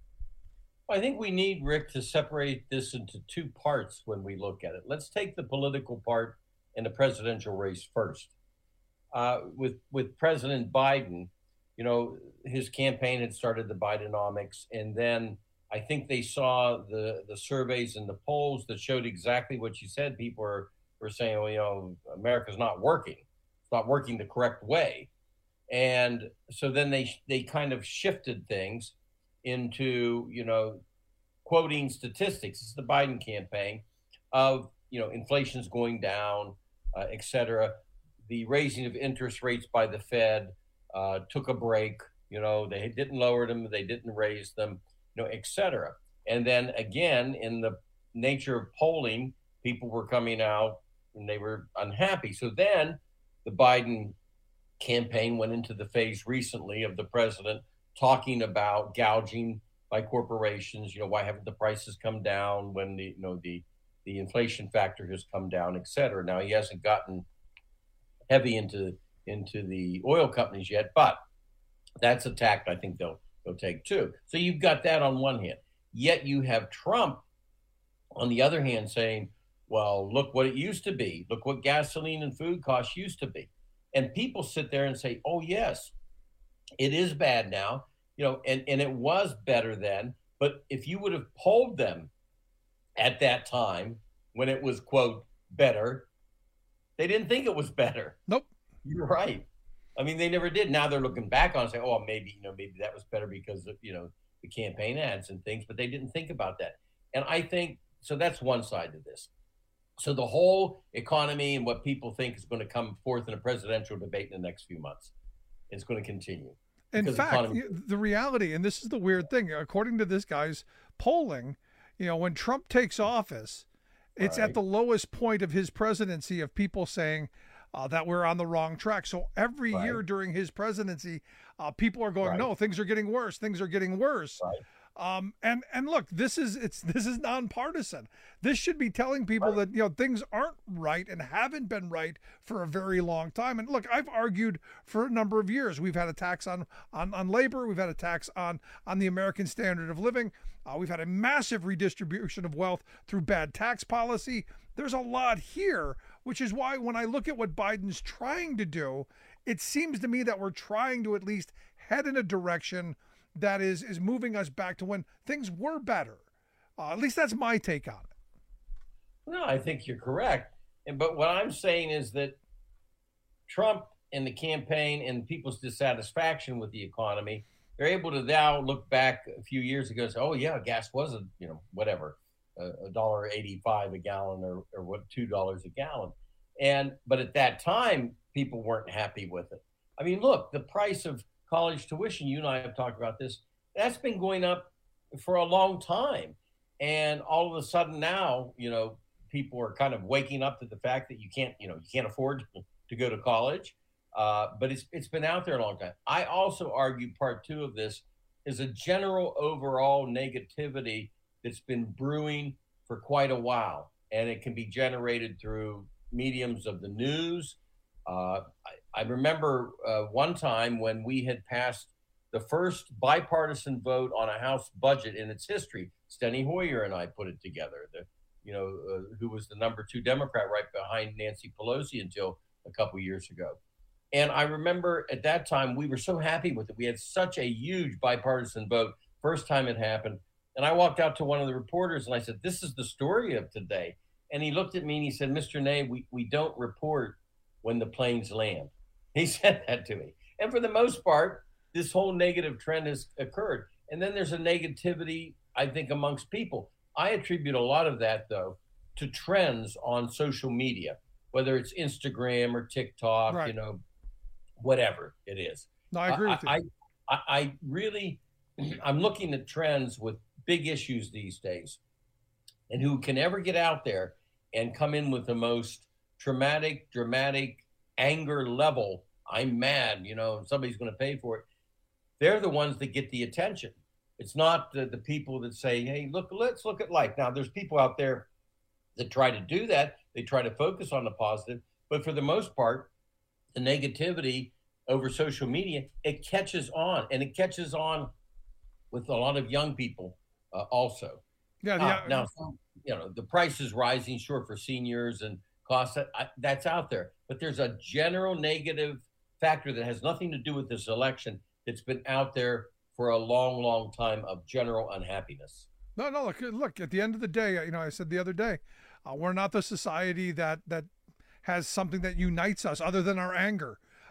Speaker 18: I think we need, Rick, to separate this into two parts when we look at it. Let's take the political part in the presidential race first. Uh, with with President Biden, you know, his campaign had started the Bidenomics, and then I think they saw the the surveys and the polls that showed exactly what you said. People were, were saying, well, you know, America's not working. It's not working the correct way. And so then they they kind of shifted things. into, you know, quoting statistics. It's the Biden campaign of, you know, inflation's going down, uh, et cetera. The raising of interest rates by the Fed uh, took a break. You know, they didn't lower them, they didn't raise them, you know, et cetera. And then again, in the nature of polling, people were coming out and they were unhappy. So then the Biden campaign went into the phase recently of the president talking about gouging by corporations. You know, why haven't the prices come down when the, you know, the, the inflation factor has come down, et cetera. Now, he hasn't gotten heavy into into the oil companies yet, but that's a tact I think they'll they'll take too. So you've got that on one hand. Yet you have Trump on the other hand saying, well, look what it used to be. Look what gasoline and food costs used to be. And people sit there and say, oh, yes, it is bad now, you know, and, and it was better then. But if you would have polled them at that time when it was, quote, better, they didn't think it was better.
Speaker 11: Nope.
Speaker 18: You're right. I mean, they never did. Now they're looking back on it and say, oh, maybe, you know, maybe that was better because of, you know, the campaign ads and things, but they didn't think about that. And I think, so that's one side to this. So the whole economy and what people think is going to come forth in a presidential debate in the next few months is going to continue.
Speaker 11: In
Speaker 18: Because
Speaker 11: fact,
Speaker 18: economy-
Speaker 11: the reality, and this is the weird thing, according to this guy's polling, you know, when Trump takes office, it's
Speaker 18: Right.
Speaker 11: at the lowest point of his presidency of people saying uh, that we're on the wrong track. So every
Speaker 18: Right.
Speaker 11: year during his presidency, uh, people are going,
Speaker 18: Right.
Speaker 11: no, things are getting worse. Things are getting worse.
Speaker 18: Right.
Speaker 11: Um, and and look, this is it's this is nonpartisan. This should be telling people that, you know, things aren't right and haven't been right for a very long time. And look, I've argued for a number of years. We've had a tax on on, on labor. We've had a tax on on the American standard of living. Uh, we've had a massive redistribution of wealth through bad tax policy. There's a lot here, which is why when I look at what Biden's trying to do, it seems to me that we're trying to at least head in a direction that is is moving us back to when things were better. Uh, at least that's my take on it.
Speaker 18: No, I think you're correct. And but what I'm saying is that Trump and the campaign and people's dissatisfaction with the economy, they're able to now look back a few years ago and say, oh yeah, gas was a, you know, whatever, a dollar eighty-five a gallon or or what two dollars a gallon. And but at that time, people weren't happy with it. I mean, look, the price of college tuition, you and I have talked about this, that's been going up for a long time. And all of a sudden now, you know, people are kind of waking up to the fact that you can't, you know, you can't afford to go to college. Uh, but it's it's been out there a long time. I also argue part two of this is a general overall negativity that's been brewing for quite a while. And it can be generated through mediums of the news. Uh, I, I remember uh, one time when we had passed the first bipartisan vote on a House budget in its history. Steny Hoyer and I put it together, the, you know, uh, who was the number two Democrat right behind Nancy Pelosi until a couple years ago. And I remember at that time, we were so happy with it. We had such a huge bipartisan vote, first time it happened. And I walked out to one of the reporters and I said, this is the story of today. And he looked at me and he said, Mister Ney, we, we don't report when the planes land. He said that to me. And for the most part, this whole negative trend has occurred. And then there's a negativity, I think, amongst people. I attribute a lot of that, though, to trends on social media, whether it's Instagram or TikTok,
Speaker 11: Right.
Speaker 18: you know, whatever it is.
Speaker 11: No, I agree with you.
Speaker 18: I, I, I really, I'm looking at trends with big issues these days. And who can ever get out there and come in with the most traumatic, dramatic anger level, I'm mad, you know, and somebody's going to pay for it. They're the ones that get the attention. It's not the, the people that say, hey, look, let's look at life. Now, there's people out there that try to do that. They try to focus on the positive. But for the most part, the negativity over social media, it catches on. And it catches on with a lot of young people uh, also.
Speaker 11: Yeah,
Speaker 18: Uh,
Speaker 11: yeah.
Speaker 18: now, you know, the price is rising, sure, for seniors and costs. That, I, that's out there. But there's a general negative factor that has nothing to do with this election that's been out there for a long, long time of general unhappiness.
Speaker 11: No, no. Look, look. At the end of the day, you know, I said the other day, uh, we're not the society that that has something that unites us other than our anger.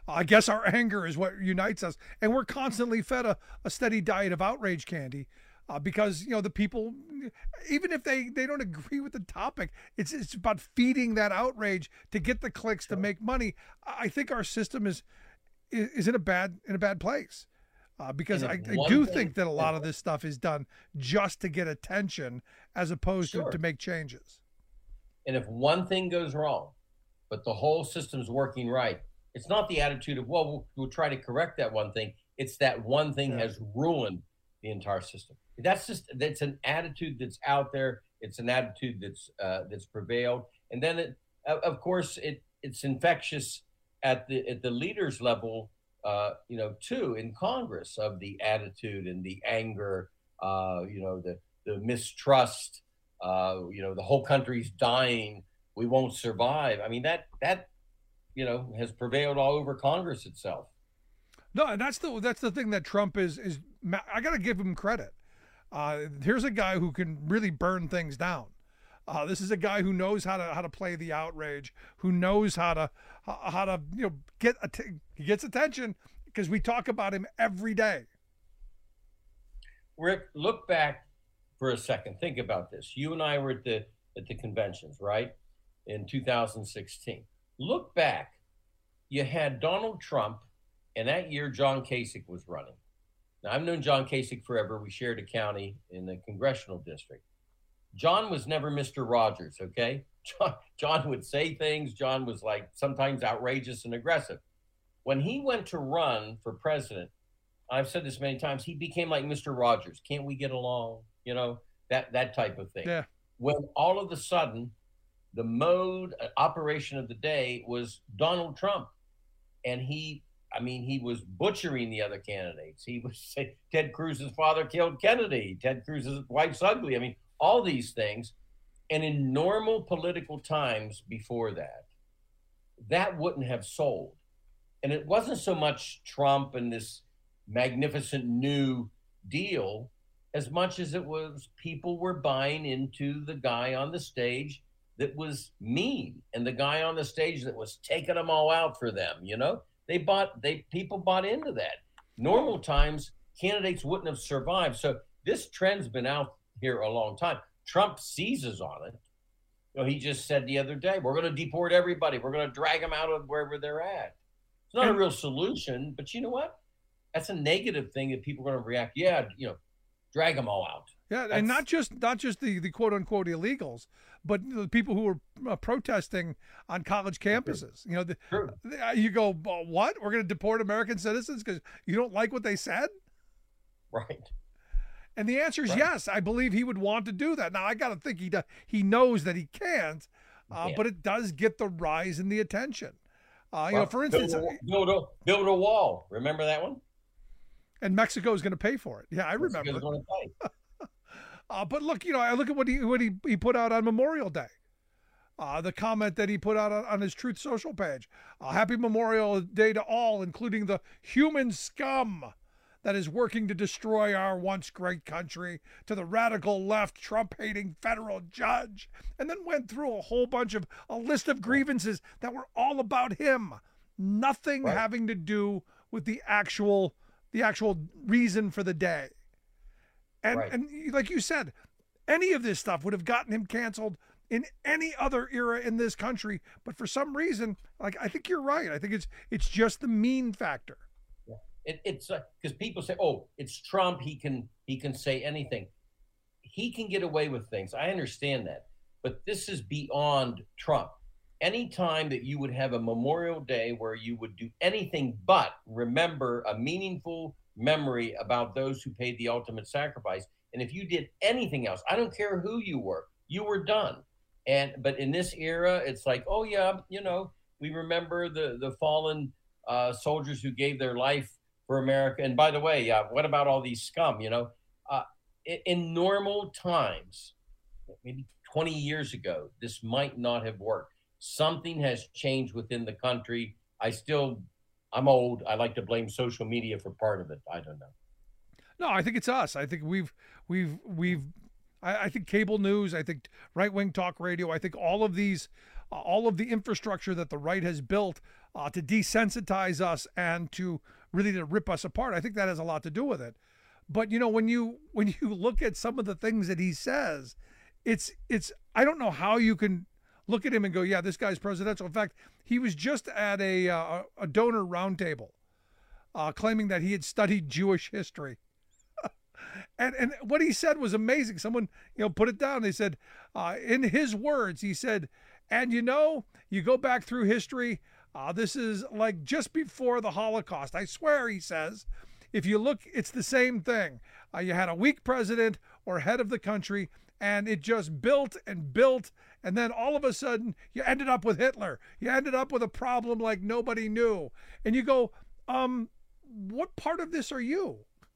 Speaker 11: I guess our anger is what unites us, and we're constantly fed a, a steady diet of outrage candy, uh, because you know the people, even if they, they don't agree with the topic, it's it's about feeding that outrage to get the clicks to make money. I think our system is is in a bad in a bad place, uh, because I, I do thing, think that a lot of this stuff is done just to get attention as opposed sure. to to make changes.
Speaker 18: And if one thing goes wrong, but the whole system's working right, it's not the attitude of, well, we'll, we'll try to correct that one thing. It's that one thing yeah. has ruined the entire system. That's just, that's an attitude that's out there. It's an attitude that's uh, that's prevailed. And then, it, of course, it it's infectious at the at the leaders level, uh, you know, too, in Congress, of the attitude and the anger, uh, you know, the, the mistrust, uh, you know, the whole country's dying. We won't survive. I mean, that that, you know, has prevailed all over Congress itself.
Speaker 11: No, and that's the that's the thing that Trump is is. I got to give him credit. Uh, here's a guy who can really burn things down. Uh, this is a guy who knows how to how to play the outrage, who knows how to how to you know get he gets attention because we talk about him every day.
Speaker 18: Rick, look back for a second. Think about this. You and I were at the at the conventions, right? In two thousand sixteen. Look back, you had Donald Trump, and that year John Kasich was running. Now, I've known John Kasich forever. We shared a county in the congressional district. John was never Mister Rogers, okay? John, John would say things. John was like sometimes outrageous and aggressive. When he went to run for president, I've said this many times, he became like Mister Rogers. Can't we get along? You know, that, that type of thing.
Speaker 11: Yeah.
Speaker 18: When all of a sudden, the mode, uh, operation of the day was Donald Trump. And he, I mean, he was butchering the other candidates. He was saying Ted Cruz's father killed Kennedy. Ted Cruz's wife's ugly. I mean, all these things. And in normal political times before that, that wouldn't have sold. And it wasn't so much Trump and this magnificent new deal as much as it was people were buying into the guy on the stage that was mean and the guy on the stage that was taking them all out for them. You know, they bought, they, people bought into that. Normal times, candidates wouldn't have survived. So this trend's been out here a long time. Trump seizes on it. You know, he just said the other day, we're going to deport everybody. We're going to drag them out of wherever they're at. It's not a real solution, but you know what? That's a negative thing that people are going to react. Yeah, you know, drag them all out.
Speaker 11: Yeah,
Speaker 18: That's,
Speaker 11: and not just not just the, the quote unquote illegals, but the people who were uh, protesting on college campuses. You know, the, the, you go, what? We're going to deport American citizens because you don't like what they said?
Speaker 18: Right.
Speaker 11: And the answer is
Speaker 18: right.
Speaker 11: yes. I believe he would want to do that. Now I got to think he does, he knows that he can't, uh,
Speaker 18: yeah.
Speaker 11: but it does get the rise in the attention. Uh, you
Speaker 18: well,
Speaker 11: know, for instance,
Speaker 18: build a, build a build a wall. Remember that one?
Speaker 11: And Mexico is going to pay for it. Yeah, I remember.
Speaker 18: Mexico's going to pay.
Speaker 11: uh, but look, you know, I look at what he what he, he put out on Memorial Day. Uh, the comment that he put out on, on his Truth Social page. Uh, Happy Memorial Day to all, including the human scum that is working to destroy our once great country, to the radical left Trump-hating federal judge, and then went through a whole bunch of, a list of grievances that were all about him. Nothing right. having to do with the actual the actual reason for the day. And right. and like you said, any of this stuff would have gotten him canceled in any other era in this country. But for some reason, like I think you're right. I think it's it's just the mean factor.
Speaker 18: Yeah. It, it's because uh, people say, "Oh, it's Trump. He can he can say anything. He can get away with things." I understand that, but this is beyond Trump. Any time that you would have a Memorial Day where you would do anything but remember a meaningful memory about those who paid the ultimate sacrifice, and if you did anything else, I don't care who you were, you were done. And but in this era, it's like, oh yeah, you know, we remember the the fallen uh, soldiers who gave their life for America. And by the way, uh, what about all these scum? You know, uh, in, in normal times, maybe twenty years ago, this might not have worked. Something has changed within the country. I still, I'm old. I like to blame social media for part of it. I don't know.
Speaker 11: No, I think it's us. I think we've, we've, we've, I, I think cable news, I think right-wing talk radio, I think all of these, uh, all of the infrastructure that the right has built uh, to desensitize us and to really to rip us apart. I think that has a lot to do with it. But, you know, when you when you look at some of the things that he says, it's it's I don't know how you can look at him and go, yeah, this guy's presidential. In fact, he was just at a uh, a donor roundtable uh, claiming that he had studied Jewish history. and and what he said was amazing. Someone, you know, put it down. They said, uh, in his words, he said, and, you know, you go back through history, uh, this is like just before the Holocaust. I swear, he says, if you look, it's the same thing. Uh, you had a weak president or head of the country, and it just built and built. And then all of a sudden, you ended up with Hitler. You ended up with a problem like nobody knew. And you go, um, what part of this are you?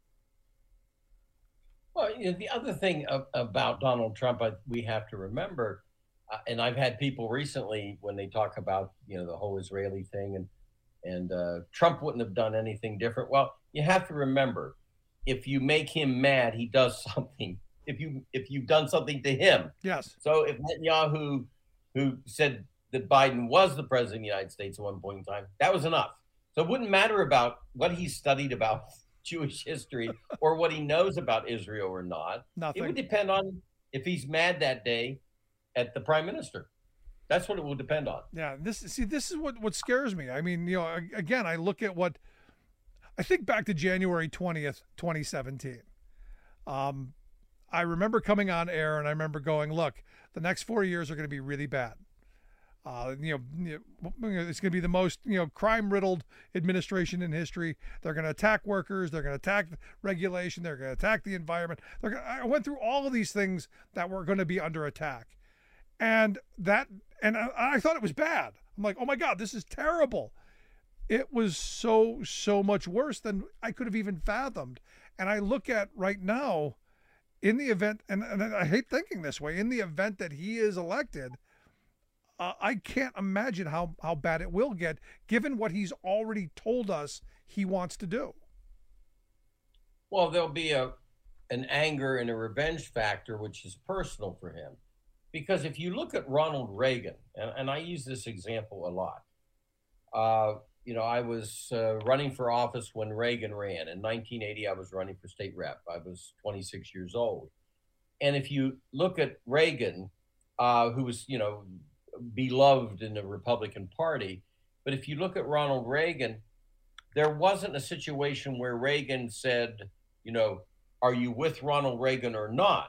Speaker 18: Well, you know, the other thing of, about Donald Trump, I, we have to remember, uh, and I've had people recently when they talk about, you know, the whole Israeli thing and and uh, Trump wouldn't have done anything different. Well, you have to remember, if you make him mad, he does something. If you if you've done something to him,
Speaker 11: yes.
Speaker 18: So if Netanyahu, who said that Biden was the president of the United States at one point in time, that was enough. So it wouldn't matter about what he studied about Jewish history or what he knows about Israel or not.
Speaker 11: Nothing.
Speaker 18: It would depend on if he's mad that day at the prime minister. That's what it will depend on.
Speaker 11: Yeah, this see, this is what, what scares me. I mean, you know, again, I look at what I think back to January twentieth, twenty seventeen. Um, I remember coming on air and I remember going, look, the next four years are going to be really bad. Uh, you know, you know, it's going to be the most, you know, crime-riddled administration in history. They're going to attack workers. They're going to attack regulation. They're going to attack the environment. They're gonna, I went through all of these things that were going to be under attack. And that, and I, I thought it was bad. I'm like, oh my God, this is terrible. It was so, so much worse than I could have even fathomed. And I look at right now, in the event, and, and I hate thinking this way, in the event that he is elected, uh, I can't imagine how, how bad it will get, given what he's already told us he wants to do.
Speaker 18: Well, there'll be a an anger and a revenge factor, which is personal for him. Because if you look at Ronald Reagan, and, and I use this example a lot, uh, you know, I was uh, running for office when Reagan ran. In nineteen eighty, I was running for state rep. I was twenty-six years old. And if you look at Reagan, uh, who was, you know, beloved in the Republican Party, but if you look at Ronald Reagan, there wasn't a situation where Reagan said, you know, are you with Ronald Reagan or not?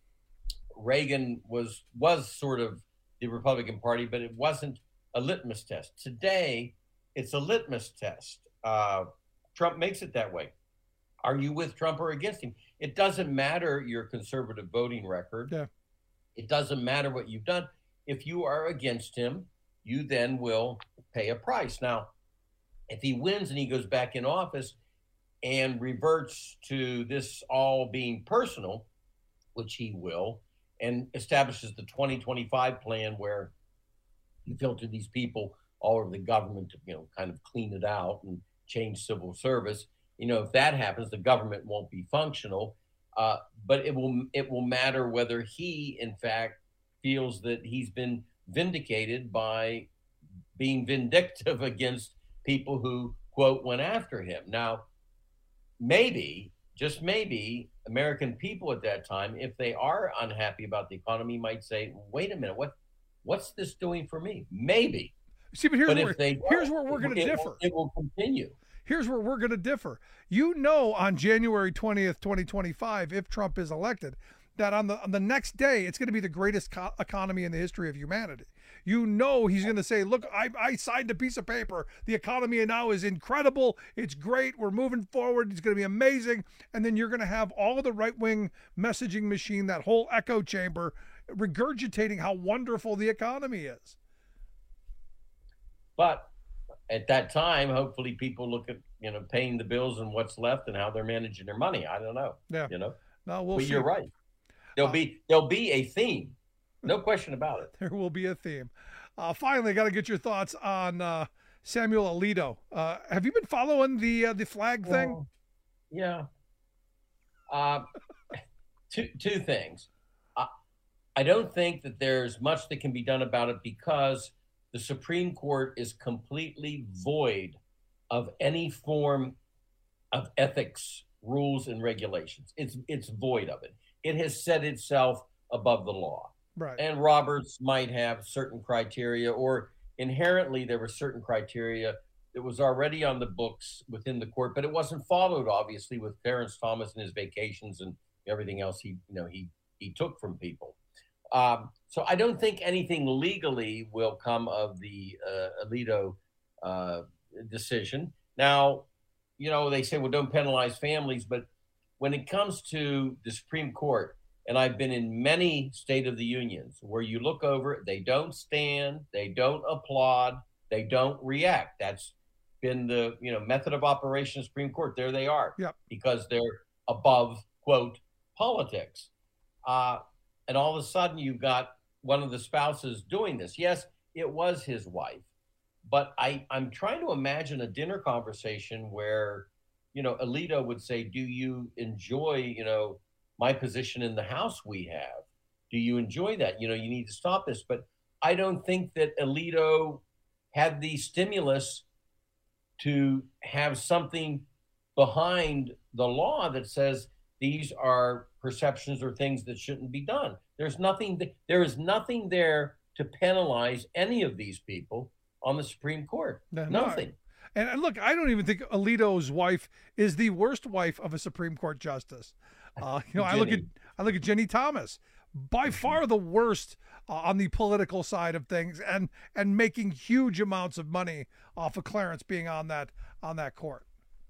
Speaker 18: Reagan was was sort of the Republican Party, but it wasn't a litmus test. Today, it's a litmus test. Uh, Trump makes it that way. Are you with Trump or against him? It doesn't matter your conservative voting record.
Speaker 11: Yeah.
Speaker 18: It doesn't matter what you've done. If you are against him, you then will pay a price. Now, if he wins and he goes back in office and reverts to this all being personal, which he will, and establishes the twenty twenty-five plan where you filter these people all over the government to, you know, kind of clean it out and change civil service. You know, if that happens, the government won't be functional, uh, but it will it will matter whether he, in fact, feels that he's been vindicated by being vindictive against people who, quote, went after him. Now, maybe, just maybe, American people at that time, if they are unhappy about the economy, might say, wait a minute, what what's this doing for me? Maybe.
Speaker 11: See, but here's,
Speaker 18: but
Speaker 11: where,
Speaker 18: if they
Speaker 11: here's where we're going to differ.
Speaker 18: Will, it will continue.
Speaker 11: Here's where we're going to differ. You know, on January twentieth, twenty twenty-five, if Trump is elected, that on the on the next day, it's going to be the greatest co- economy in the history of humanity. You know he's going to say, look, I, I signed a piece of paper. The economy now is incredible. It's great. We're moving forward. It's going to be amazing. And then you're going to have all of the right-wing messaging machine, that whole echo chamber, regurgitating how wonderful the economy is.
Speaker 18: But at that time, hopefully people look at, you know, paying the bills and what's left and how they're managing their money. I don't know.
Speaker 11: Yeah.
Speaker 18: You know,
Speaker 11: no, we'll
Speaker 18: but
Speaker 11: see.
Speaker 18: You're right. There'll uh, be there'll be a theme. No question about it.
Speaker 11: There will be a theme. Uh, finally, got to get your thoughts on uh, Samuel Alito. Uh, have you been following the uh, the flag thing?
Speaker 18: Well, yeah. Uh, two two things. I, I don't think that there's much that can be done about it because the Supreme Court is completely void of any form of ethics, rules, and regulations. It's it's void of it. It has set itself above the law.
Speaker 11: Right.
Speaker 18: And Roberts might have certain criteria, or inherently there were certain criteria that was already on the books within the court, but it wasn't followed, obviously, with Clarence Thomas and his vacations and everything else he, you know, he he took from people. Um, so I don't think anything legally will come of the uh, Alito uh, decision. Now, you know, they say, well, don't penalize families, but when it comes to the Supreme Court, and I've been in many State of the Unions where you look over it, they don't stand, they don't applaud, they don't react. That's been the, you know, method of operation of the Supreme Court. There they are,
Speaker 11: yep.
Speaker 18: because they're above, quote, politics. Uh, and all of a sudden you've got one of the spouses doing this. Yes, it was his wife, but I, I'm trying to imagine a dinner conversation where, you know, Alito would say, do you enjoy, you know, my position in the House we have? Do you enjoy that? You know, you need to stop this. But I don't think that Alito had the stimulus to have something behind the law that says these are perceptions or things that shouldn't be done. There's nothing, th- there is nothing there to penalize any of these people on the Supreme Court.
Speaker 11: No,
Speaker 18: Nothing.
Speaker 11: No. And look, I don't even think Alito's wife is the worst wife of a Supreme Court justice. Uh, you know, I look at I look at Jenny Thomas, by far the worst uh, on the political side of things, and and making huge amounts of money off of Clarence being on that on that court.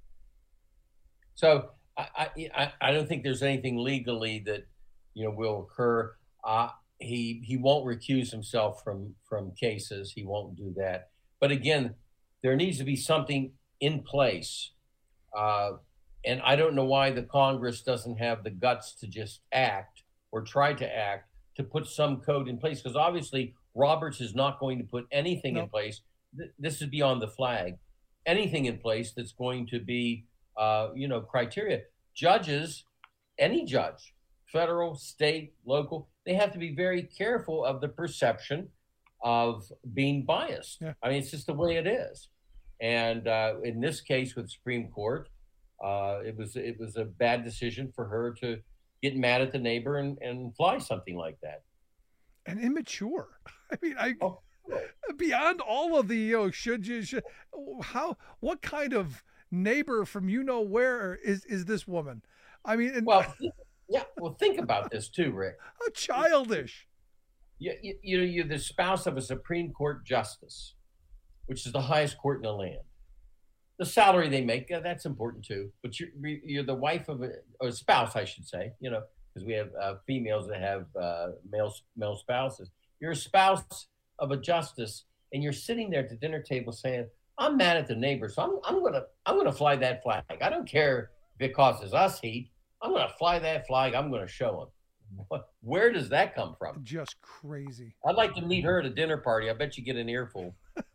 Speaker 18: So I I, I don't think there's anything legally that, you know, will occur. Uh, he he won't recuse himself from from cases. He won't do that. But again, there needs to be something in place. Uh, And I don't know why the Congress doesn't have the guts to just act or try to act to put some code in place. Because obviously Roberts is not going to put anything
Speaker 11: nope.
Speaker 18: in place. Th- this is beyond the flag. Anything in place that's going to be, uh, you know, criteria. Judges, any judge, federal, state, local, they have to be very careful of the perception of being biased.
Speaker 11: Yeah.
Speaker 18: I mean, it's just the way it is. And uh, in this case with Supreme Court, Uh, it was it was a bad decision for her to get mad at the neighbor and, and fly something like that.
Speaker 11: And immature. I mean, I
Speaker 18: oh.
Speaker 11: beyond all of the, you know, should you, should, how, what kind of neighbor from you know where is, is this woman? I mean, and,
Speaker 18: well, yeah, well, think about this too, Rick.
Speaker 11: How childish.
Speaker 18: You, you, you know, you're the spouse of a Supreme Court justice, which is the highest court in the land. The salary they make, yeah, that's important too. But you're, you're the wife of a, or a spouse, I should say, you know, because we have uh, females that have uh, male, male spouses. You're a spouse of a justice, and you're sitting there at the dinner table saying, I'm mad at the neighbor, so I'm, I'm going to I'm gonna fly that flag. I don't care if it causes us heat. I'm going to fly that flag. I'm going to show them. Where does that come from?
Speaker 11: Just crazy.
Speaker 18: I'd like to meet her at a dinner party. I bet you get an earful.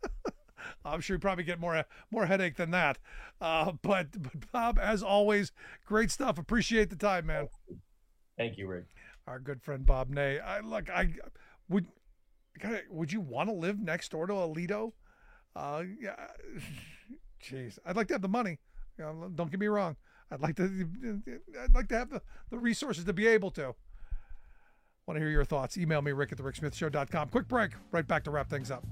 Speaker 11: I'm sure you probably get more more headache than that. Uh, but, but Bob, as always, great stuff. Appreciate the time, man.
Speaker 18: Thank you, Rick.
Speaker 11: Our good friend Bob Ney. I look. I would. Would you want to live next door to Alito? Uh, yeah. Jeez, I'd like to have the money. You know, don't get me wrong. I'd like to. I'd like to have the, the resources to be able to. Want to hear your thoughts? Email me, Rick at the rick smith show dot com. Quick break. Right back to wrap things up.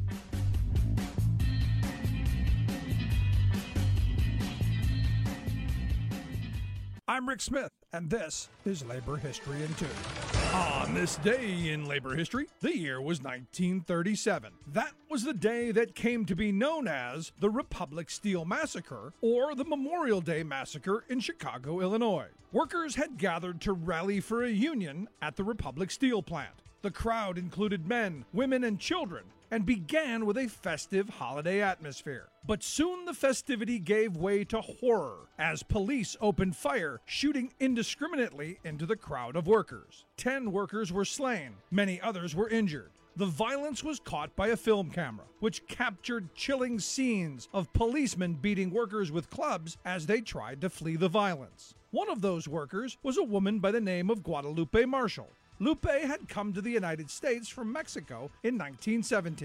Speaker 11: I'm Rick Smith, and this is Labor History in Two. On this day in labor history, the year was nineteen thirty-seven. That was the day that came to be known as the Republic Steel Massacre, or the Memorial Day Massacre in Chicago, Illinois. Workers had gathered to rally for a union at the Republic Steel plant. The crowd included men, women, and children, and began with a festive holiday atmosphere. But soon the festivity gave way to horror as police opened fire, shooting indiscriminately into the crowd of workers. Ten workers were slain, many others were injured. The violence was caught by a film camera, which captured chilling scenes of policemen beating workers with clubs as they tried to flee the violence. One of those workers was a woman by the name of Guadalupe Marshall. Lupe had come to the United States from Mexico in nineteen seventeen.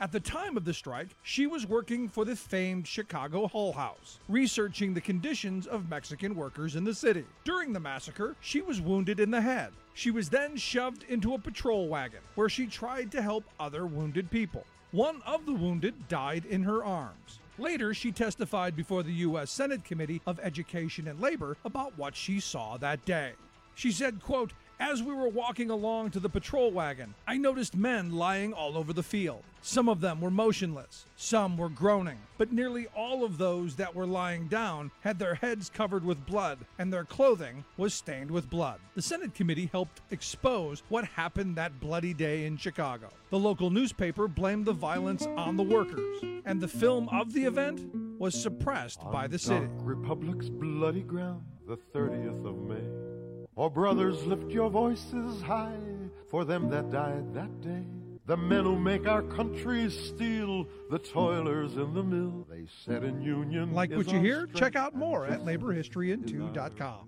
Speaker 11: At the time of the strike, she was working for the famed Chicago Hull House, researching the conditions of Mexican workers in the city. During the massacre, she was wounded in the head. She was then shoved into a patrol wagon, where she tried to help other wounded people. One of the wounded died in her arms. Later, she testified before the U S Senate Committee of Education and Labor about what she saw that day. She said, quote, "As we were walking along to the patrol wagon, I noticed men lying all over the field. Some of them were motionless, some were groaning, but nearly all of those that were lying down had their heads covered with blood, and their clothing was stained with blood." The Senate committee helped expose what happened that bloody day in Chicago. The local newspaper blamed the violence on the workers, and the film of the event was suppressed by the city.
Speaker 19: Dark Republic's bloody ground, the thirtieth of May. Oh, brothers, lift your voices high for them that died that day. The men who make our country steel, the toilers in the mill. They said in union.
Speaker 11: Like what you hear? Check out more at labor history in two dot com.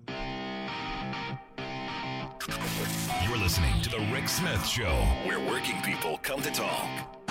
Speaker 10: You're listening to The Rick Smith Show, where working people come to talk.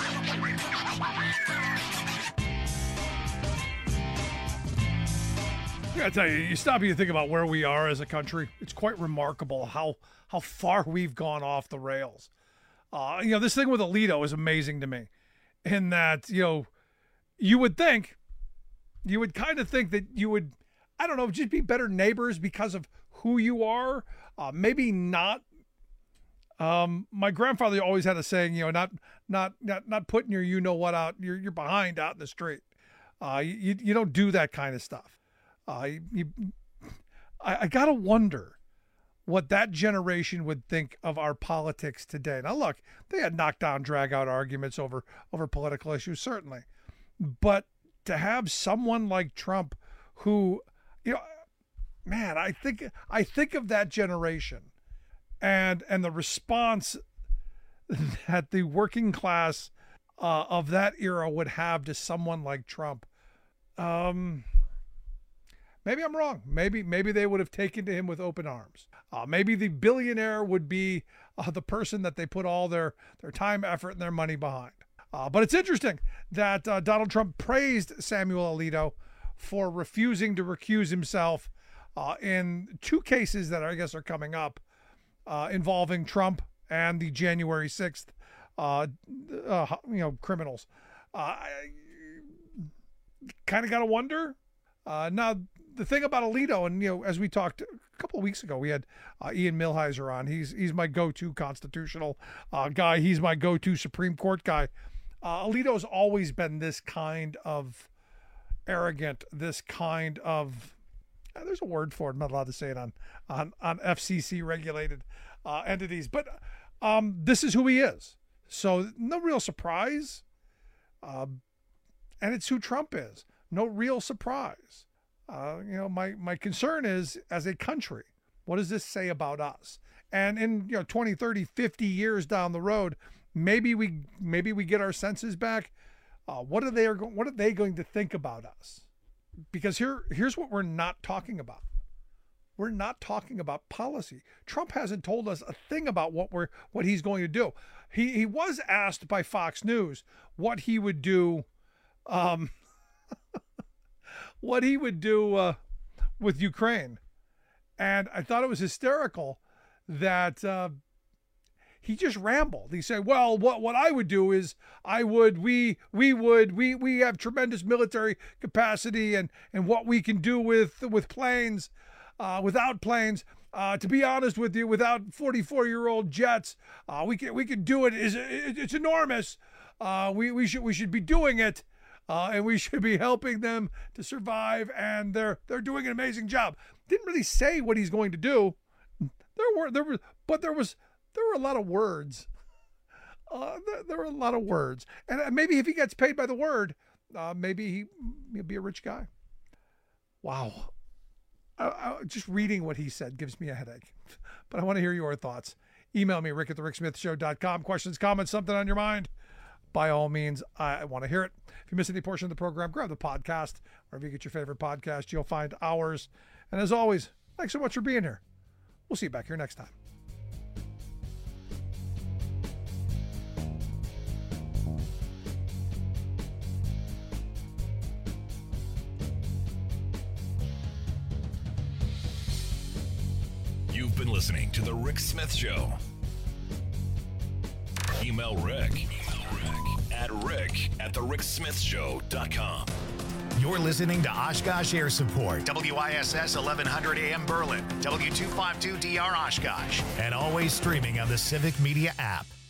Speaker 11: I gotta tell you, you stop and you think about where we are as a country. It's quite remarkable how how far we've gone off the rails. Uh, you know, this thing with Alito is amazing to me, in that, you know, you would think, you would kind of think that you would, I don't know, just be better neighbors because of who you are. Uh, maybe not. Um, my grandfather always had a saying, you know, not not not not putting your you know what out, you're you're behind out in the street. Uh, you you don't do that kind of stuff. Uh, you, I, I gotta wonder what that generation would think of our politics today. Now, look, they had knockdown, drag-out arguments over over political issues, certainly, but to have someone like Trump, who, you know, man, I think I think of that generation, and and the response that the working class uh, of that era would have to someone like Trump. Um. Maybe I'm wrong. Maybe maybe they would have taken to him with open arms. Uh, maybe the billionaire would be uh, the person that they put all their, their time, effort, and their money behind. Uh, but it's interesting that uh, Donald Trump praised Samuel Alito for refusing to recuse himself uh, in two cases that I guess are coming up uh, involving Trump and the January sixth uh, uh, you know, criminals. Uh, kind of got to wonder. Uh, now, the thing about Alito, and, you know, as we talked a couple of weeks ago, we had uh, Ian Millhiser on. He's he's my go-to constitutional uh, guy. He's my go-to Supreme Court guy. Uh, Alito's always been this kind of arrogant, this kind of, uh, there's a word for it. I'm not allowed to say it on on, on F C C regulated uh, entities, but um, this is who he is. So no real surprise. Uh, and it's who Trump is. No real surprise. Uh, you know, my, my concern is, as a country, what does this say about us? And in, you know, twenty, thirty, fifty years down the road, maybe we maybe we get our senses back. Uh, what are they what are they going to think about us? Because here here's what we're not talking about. We're not talking about policy. Trump hasn't told us a thing about what we're what he's going to do. He he was asked by Fox News what he would do. Um, what he would do uh, with Ukraine. And I thought it was hysterical that uh, he just rambled. He said, well, what, what I would do is I would, we, we would, we, we have tremendous military capacity and, and what we can do with, with planes, uh, without planes, uh, to be honest with you, without forty-four year old jets, uh, we can, we can do it. It's, it's enormous. Uh, we, we should, we should be doing it. Uh, and we should be helping them to survive, and they're they're doing an amazing job. Didn't really say what he's going to do. There were there were, but there was there were a lot of words. Uh, there, there were a lot of words, and maybe if he gets paid by the word, uh, maybe he, he'll be a rich guy. Wow, I, I, just reading what he said gives me a headache. But I want to hear your thoughts. Email me, Rick at the Rick Smith Show dot com. Questions, comments, something on your mind. By all means, I want to hear it. If you miss any portion of the program, grab the podcast. Wherever you get your favorite podcast, you'll find ours. And as always, thanks so much for being here. We'll see you back here next time.
Speaker 10: You've been listening to The Rick Smith Show. Email Rick, Email Rick at rick at the rick smith show dot com.
Speaker 1: You're listening to Oshkosh Air Support, W I S S eleven hundred A M Berlin, W two fifty-two D R Oshkosh, and always streaming on the Civic Media app.